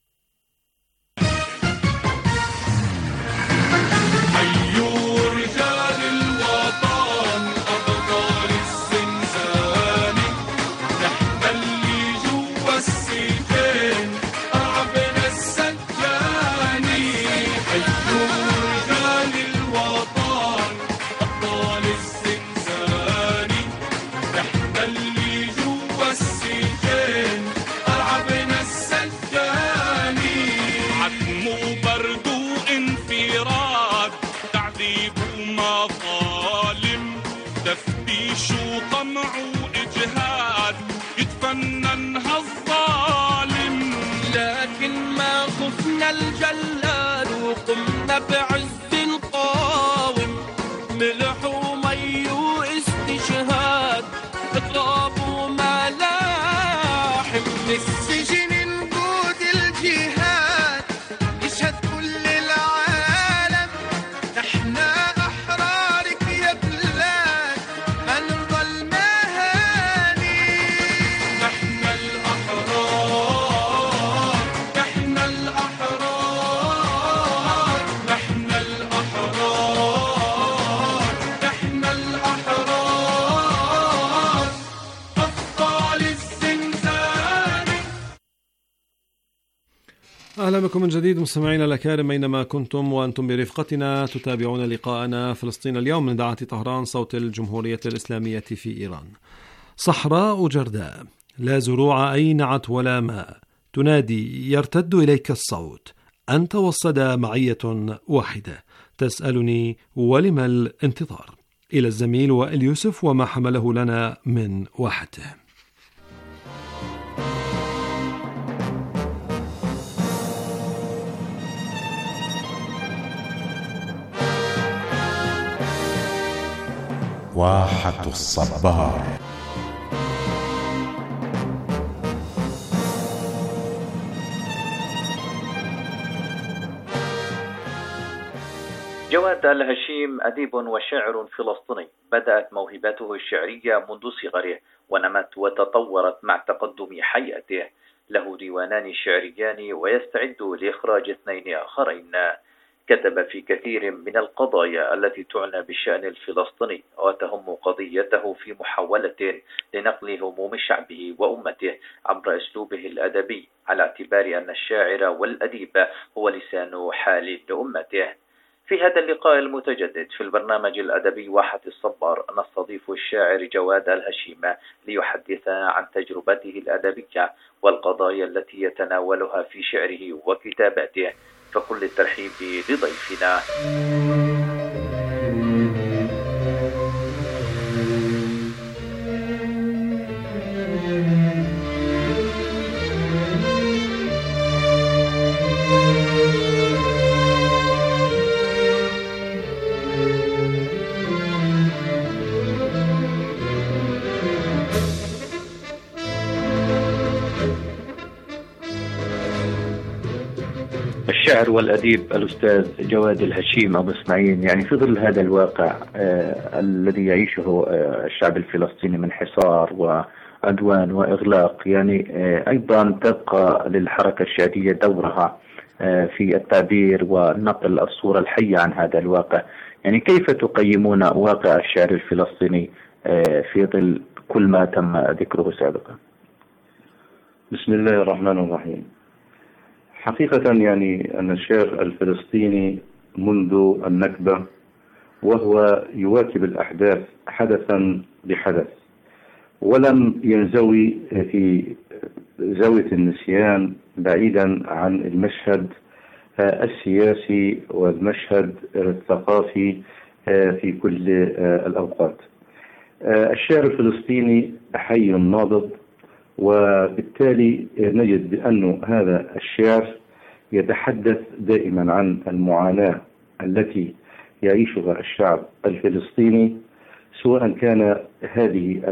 الجلال وقمنا بعز القاوم، ملح ومي واستشهاد، اضراب وملاحم، للسجن نقود الجهاد، يشهد كل العالم، نحنا أحرارك يا بلاد، ما نرضى المهاني، نحنا الأحرار، نحنا الأحرار، نحنا الأحرار، نحنا الأحرار، أبطال الزنزان. أهلا بكم من جديد مستمعينا الأكارم أينما كنتم وأنتم برفقتنا تتابعون لقاءنا فلسطين اليوم من إذاعة طهران صوت الجمهورية الإسلامية في إيران. صحراء جرداء لا زروع أينعت ولا ماء، تنادي يرتد إليك الصوت، أنت والصدى معية واحدة، تسألني ولم الانتظار. إلى الزميل وائل يوسف وما حمله لنا من واحته. واحة الصبار. جواد الهشيم أديب وشاعر فلسطيني، بدأت موهبته الشعرية منذ صغره ونمت وتطورت مع تقدم حياته. له ديوانان شعريان ويستعد لإخراج 2 آخرين. كتب في كثير من القضايا التي تعنى بالشأن الفلسطيني وتهم قضيته في محاولة لنقل هموم شعبه وأمته عبر أسلوبه الأدبي، على اعتبار أن الشاعر والأديب هو لسان حال لأمته. في هذا اللقاء المتجدد في البرنامج الأدبي واحة الصبار نستضيف الشاعر جواد الهشيم ليحدثنا عن تجربته الأدبية والقضايا التي يتناولها في شعره وكتاباته. فكل الترحيب بضيفنا. الشاعر والأديب الأستاذ جواد الهشيم أبو إسماعيل، يعني في ظل هذا الواقع الذي يعيشه الشعب الفلسطيني من حصار وعدوان وإغلاق، يعني أيضا تبقى للحركة الشعبية دورها في التعبير ونقل الصورة الحية عن هذا الواقع. يعني كيف تقيمون واقع الشعر الفلسطيني في ظل كل ما تم ذكره سابقا؟ بسم الله الرحمن الرحيم. حقيقة يعني أن الشعر الفلسطيني منذ النكبة وهو يواكب الأحداث حدثا بحدث، ولم ينزوي في زاوية النسيان بعيدا عن المشهد السياسي والمشهد الثقافي في كل الأوقات. الشعر الفلسطيني حي نابض، وبالتالي نجد بأن هذا الشعر يتحدث دائما عن المعاناة التي يعيشها الشعب الفلسطيني، سواء كانت هذه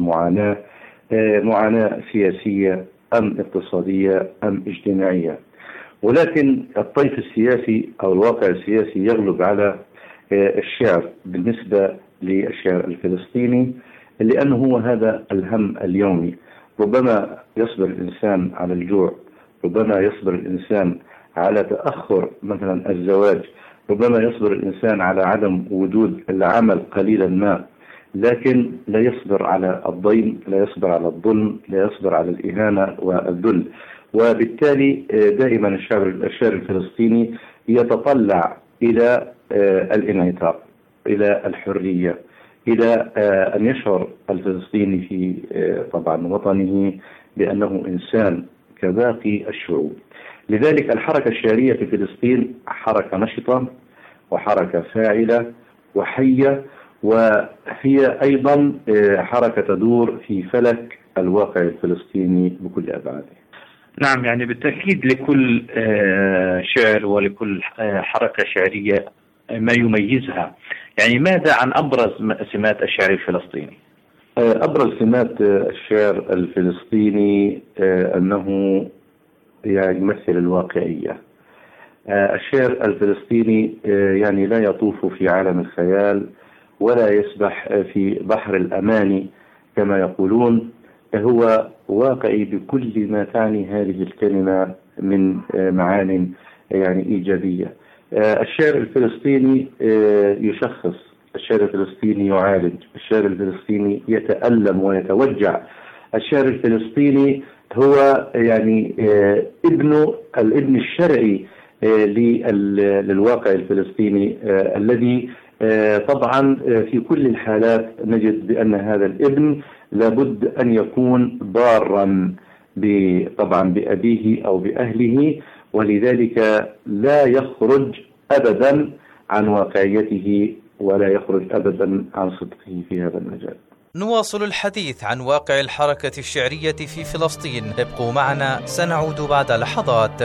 المعاناة معاناة سياسية أم اقتصادية أم اجتماعية. ولكن الطيف السياسي أو الواقع السياسي يغلب على الشعر بالنسبة للشعر الفلسطيني، لأنه هو هذا الهم اليومي. ربما يصبر الإنسان على الجوع، ربما يصبر الإنسان على تأخر مثلا الزواج، ربما يصبر الإنسان على عدم وجود العمل قليلا ما، لكن لا يصبر على الضيم، لا يصبر على الظلم، لا يصبر على الإهانة والذل. وبالتالي دائما الشعر الفلسطيني يتطلع إلى الانعتاق، إلى الحرية، إلى أن يشعر الفلسطيني في طبعا وطنه بأنه إنسان كباقي الشعوب. لذلك الحركة الشعرية في فلسطين حركة نشطة وحركة فاعلة وحية، وهي أيضا حركة تدور في فلك الواقع الفلسطيني بكل أبعاده. نعم، يعني بالتأكيد لكل شعر ولكل حركة شعرية ما يميزها. يعني ماذا عن أبرز سمات الشعر الفلسطيني؟ أبرز سمات الشعر الفلسطيني أنه يعني يمثل الواقعية. الشعر الفلسطيني يعني لا يطوف في عالم الخيال ولا يسبح في بحر الأماني كما يقولون، هو واقعي بكل ما تعني هذه الكلمة من معان يعني إيجابية. الشعر الفلسطيني يشخص، الشعر الفلسطيني يعالج، الشعر الفلسطيني يتألم ويتوجع. الشعر الفلسطيني هو يعني الابن الشرعي للواقع الفلسطيني، الذي طبعا في كل الحالات نجد بأن هذا الابن لابد أن يكون ضارا طبعا بأبيه أو بأهله، ولذلك لا يخرج أبدا عن واقعيته ولا يخرج أبدا عن صدقه في هذا المجال. نواصل الحديث عن واقع الحركة الشعرية في فلسطين. ابقوا معنا، سنعود بعد لحظات.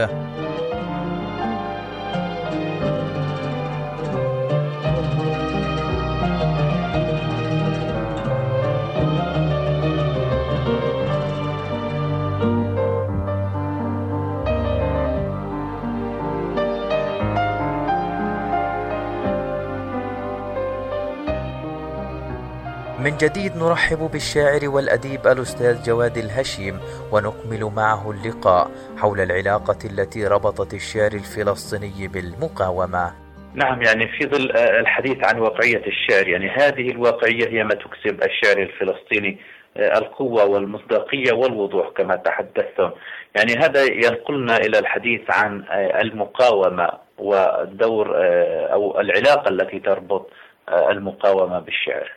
من جديد نرحب بالشاعر والأديب الأستاذ جواد الهشيم، ونكمل معه اللقاء حول العلاقة التي ربطت الشعر الفلسطيني بالمقاومة. نعم، يعني في ظل الحديث عن واقعية الشعر، يعني هذه الواقعية هي ما تكسب الشعر الفلسطيني القوة والمصداقية والوضوح كما تحدثتم. يعني هذا ينقلنا إلى الحديث عن المقاومة والدور أو العلاقة التي تربط المقاومة بالشعر.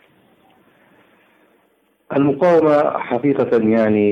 المقاومة حقيقة يعني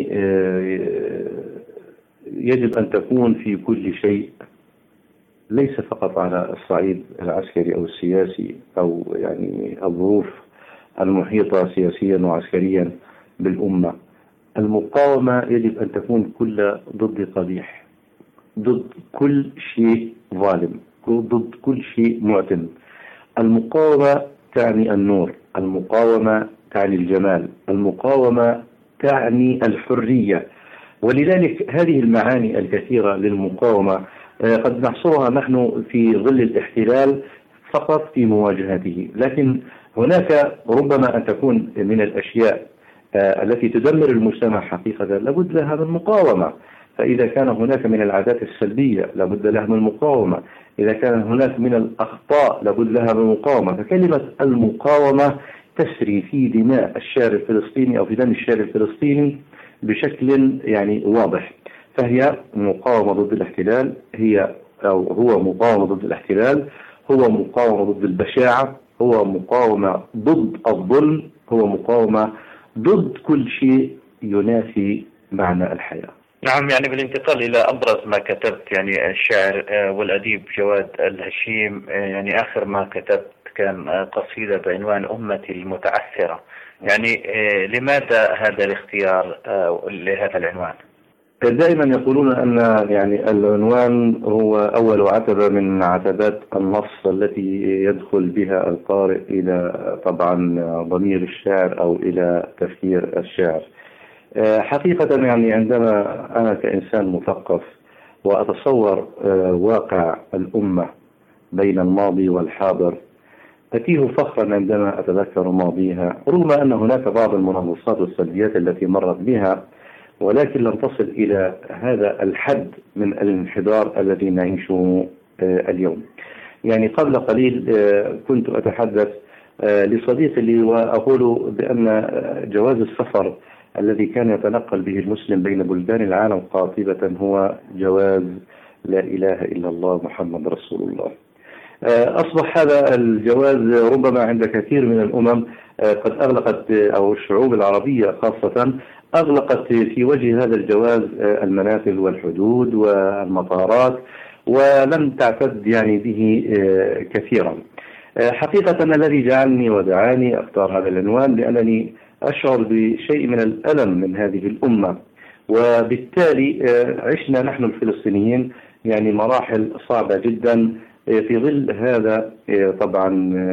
يجب أن تكون في كل شيء، ليس فقط على الصعيد العسكري أو السياسي أو يعني الظروف المحيطة سياسيا وعسكريا بالأمة. المقاومة يجب أن تكون كل ضد قبيح، ضد كل شيء ظالم، ضد كل شيء معتم. المقاومة تعني النور، المقاومة تعني الجمال، المقاومة تعني الحرية. ولذلك هذه المعاني الكثيرة للمقاومة قد نحصرها نحن في ظل الاحتلال فقط في مواجهته، لكن هناك ربما أن تكون من الأشياء التي تدمر المجتمع حقيقة لابد لها من مقاومة. فإذا كان هناك من العادات السلبية لابد لها من مقاومة، إذا كان هناك من الأخطاء لابد لها من مقاومة. فكلمة المقاومة تسري في دماء الشعر الفلسطيني أو في دم الشعر الفلسطيني بشكل يعني واضح. فهي مقاومة ضد الاحتلال، هو مقاومة ضد الاحتلال، هو مقاومة ضد البشاعة، هو مقاومة ضد الظلم، هو مقاومة ضد كل شيء ينافي معنى الحياة. نعم، يعني بالانتقال إلى أبرز ما كتبت، يعني الشاعر والأديب جواد الهشيم، يعني آخر ما كتبت كان قصيدة بعنوان أمتي المتعثرة. يعني لماذا هذا الاختيار لهذا العنوان؟ دائما يقولون أن يعني العنوان هو أول عتبة من عتبات النص التي يدخل بها القارئ إلى طبعا ضمير الشعر أو إلى تفكير الشعر. حقيقة يعني عندما أنا كإنسان مثقف وأتصور واقع الأمة بين الماضي والحاضر أتيه فخرا عندما أتذكر ماضيها، رغم أن هناك بعض المنغصات والسلبيات التي مرت بها، ولكن لم تصل إلى هذا الحد من الانحدار الذي نعيشه اليوم. يعني قبل قليل كنت أتحدث لصديقي لي وأقول بأن جواز السفر الذي كان يتنقل به المسلم بين بلدان العالم قاطبة هو جواز لا إله إلا الله محمد رسول الله. أصبح هذا الجواز ربما عند كثير من الأمم قد أغلقت، أو الشعوب العربية خاصة أغلقت في وجه هذا الجواز المنافذ والحدود والمطارات، ولم تعتد يعني به كثيرا. حقيقة الذي جعلني ودعاني أختار هذا العنوان لأنني أشعر بشيء من الألم من هذه الأمة، وبالتالي عشنا نحن الفلسطينيين يعني مراحل صعبة جدا في ظل هذا طبعا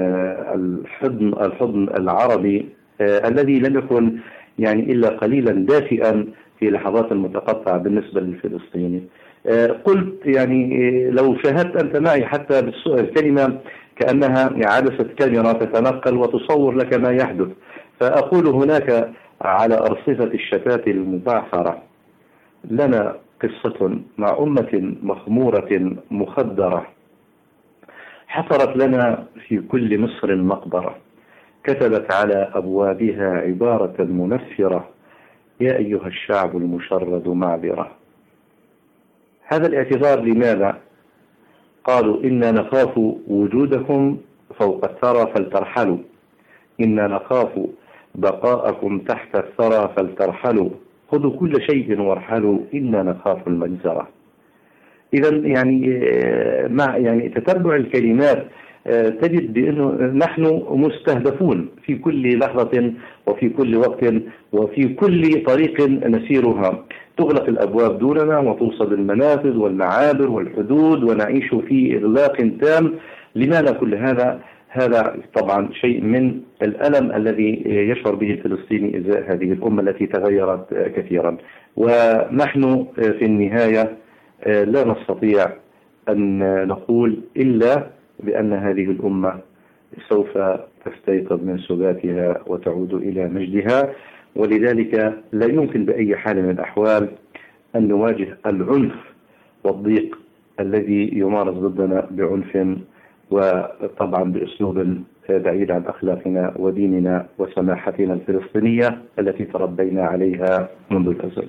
الحضن العربي الذي لم يكن يعني إلا قليلا دافئا في لحظات متقطعة بالنسبة للفلسطينيين. قلت يعني لو شاهدت أنت معي حتى بالكلمة كأنها عدسة كاميرا تتنقل وتصور لك ما يحدث، فأقول هناك على أرصفة الشتات المبعثرة لنا قصة مع أمة مخمورة مخدرة حفرت لنا في كل مصر مقبرة، كتبت على أبوابها عبارة منفرة: يا أيها الشعب المشرد معذرة. هذا الاعتذار لماذا؟ قالوا: إنا نخاف وجودكم فوق الثرى فلترحلوا، إنا نخاف بقاءكم تحت الثرى فلترحلوا، خذوا كل شيء وارحلوا، إنا نخاف المجزرة. إذا يعني تتبع الكلمات تجد بأنه نحن مستهدفون في كل لحظة وفي كل وقت وفي كل طريق نسيرها. تغلق الأبواب دوننا وتوصل المنافذ والمعابر والحدود ونعيش في إغلاق تام. لماذا كل هذا؟ هذا طبعا شيء من الألم الذي يشعر به الفلسطيني إزاء هذه الأمة التي تغيرت كثيرا. ونحن في النهاية لا نستطيع أن نقول إلا بأن هذه الأمة سوف تستيقظ من سباتها وتعود إلى مجدها، ولذلك لا يمكن بأي حال من الأحوال أن نواجه العنف والضيق الذي يمارس ضدنا بعنف وطبعا بأسلوب بعيد عن أخلاقنا وديننا وسماحتنا الفلسطينية التي تربينا عليها منذ الأزل.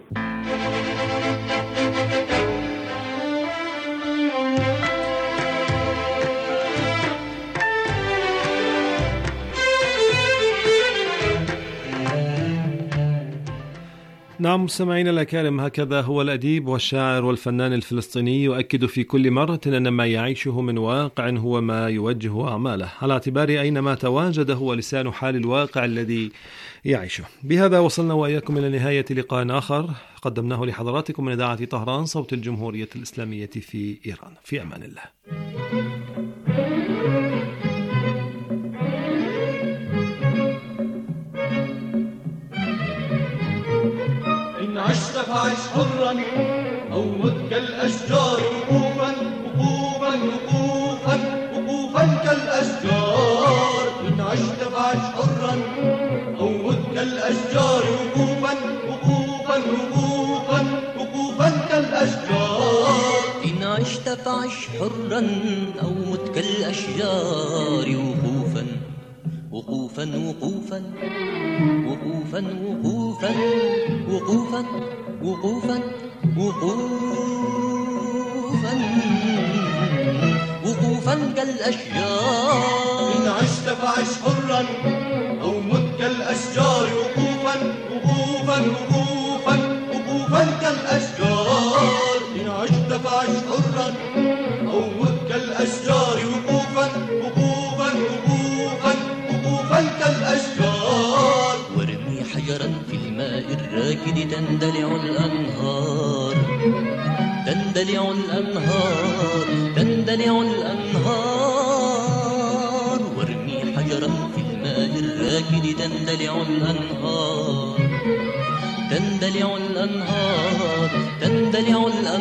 نعم مستمعينا الأكارم، هكذا هو الأديب والشاعر والفنان الفلسطيني يؤكد في كل مرة أن ما يعيشه من واقع هو ما يوجه أعماله، على اعتبار أينما تواجد هو لسان حال الواقع الذي يعيشه. بهذا وصلنا وإياكم إلى نهاية لقاء آخر قدمناه لحضراتكم من إذاعة طهران صوت الجمهورية الإسلامية في إيران. في أمان الله. عشت فعش حرا أو مت كالأشجار وقوفا وقوفا وقوفا وقوفا كالأشجار. إن عشت فعش حرا أو مت كالأشجار وقوفا وقوفا وقوفا وقوفا كالأشجار. إن عشت فعش حرا أو مت كالأشجار وقوفا وقوفا وقوفا وقوفا وقوفا وقوفا وقوفا وقوفا وقوفا كالأشجار. إن عشت فعش حرا أو مت كالأشجار وقوفا وقوفا وقوفا وقوفا كالأشجار. إن عشت فعش حرا أو مت كالأشجار وقوفا وقوفا وقوفا وقوفا كالأشجار. وارمي حجرا في الماء الراكد تندلع الأنهار، تندلع الأنهار، تندلع الأنهار. وارمي حجرا في الماء الراكد تندلع الأنهار، تندلع الأنهار، تندلع الأنهار.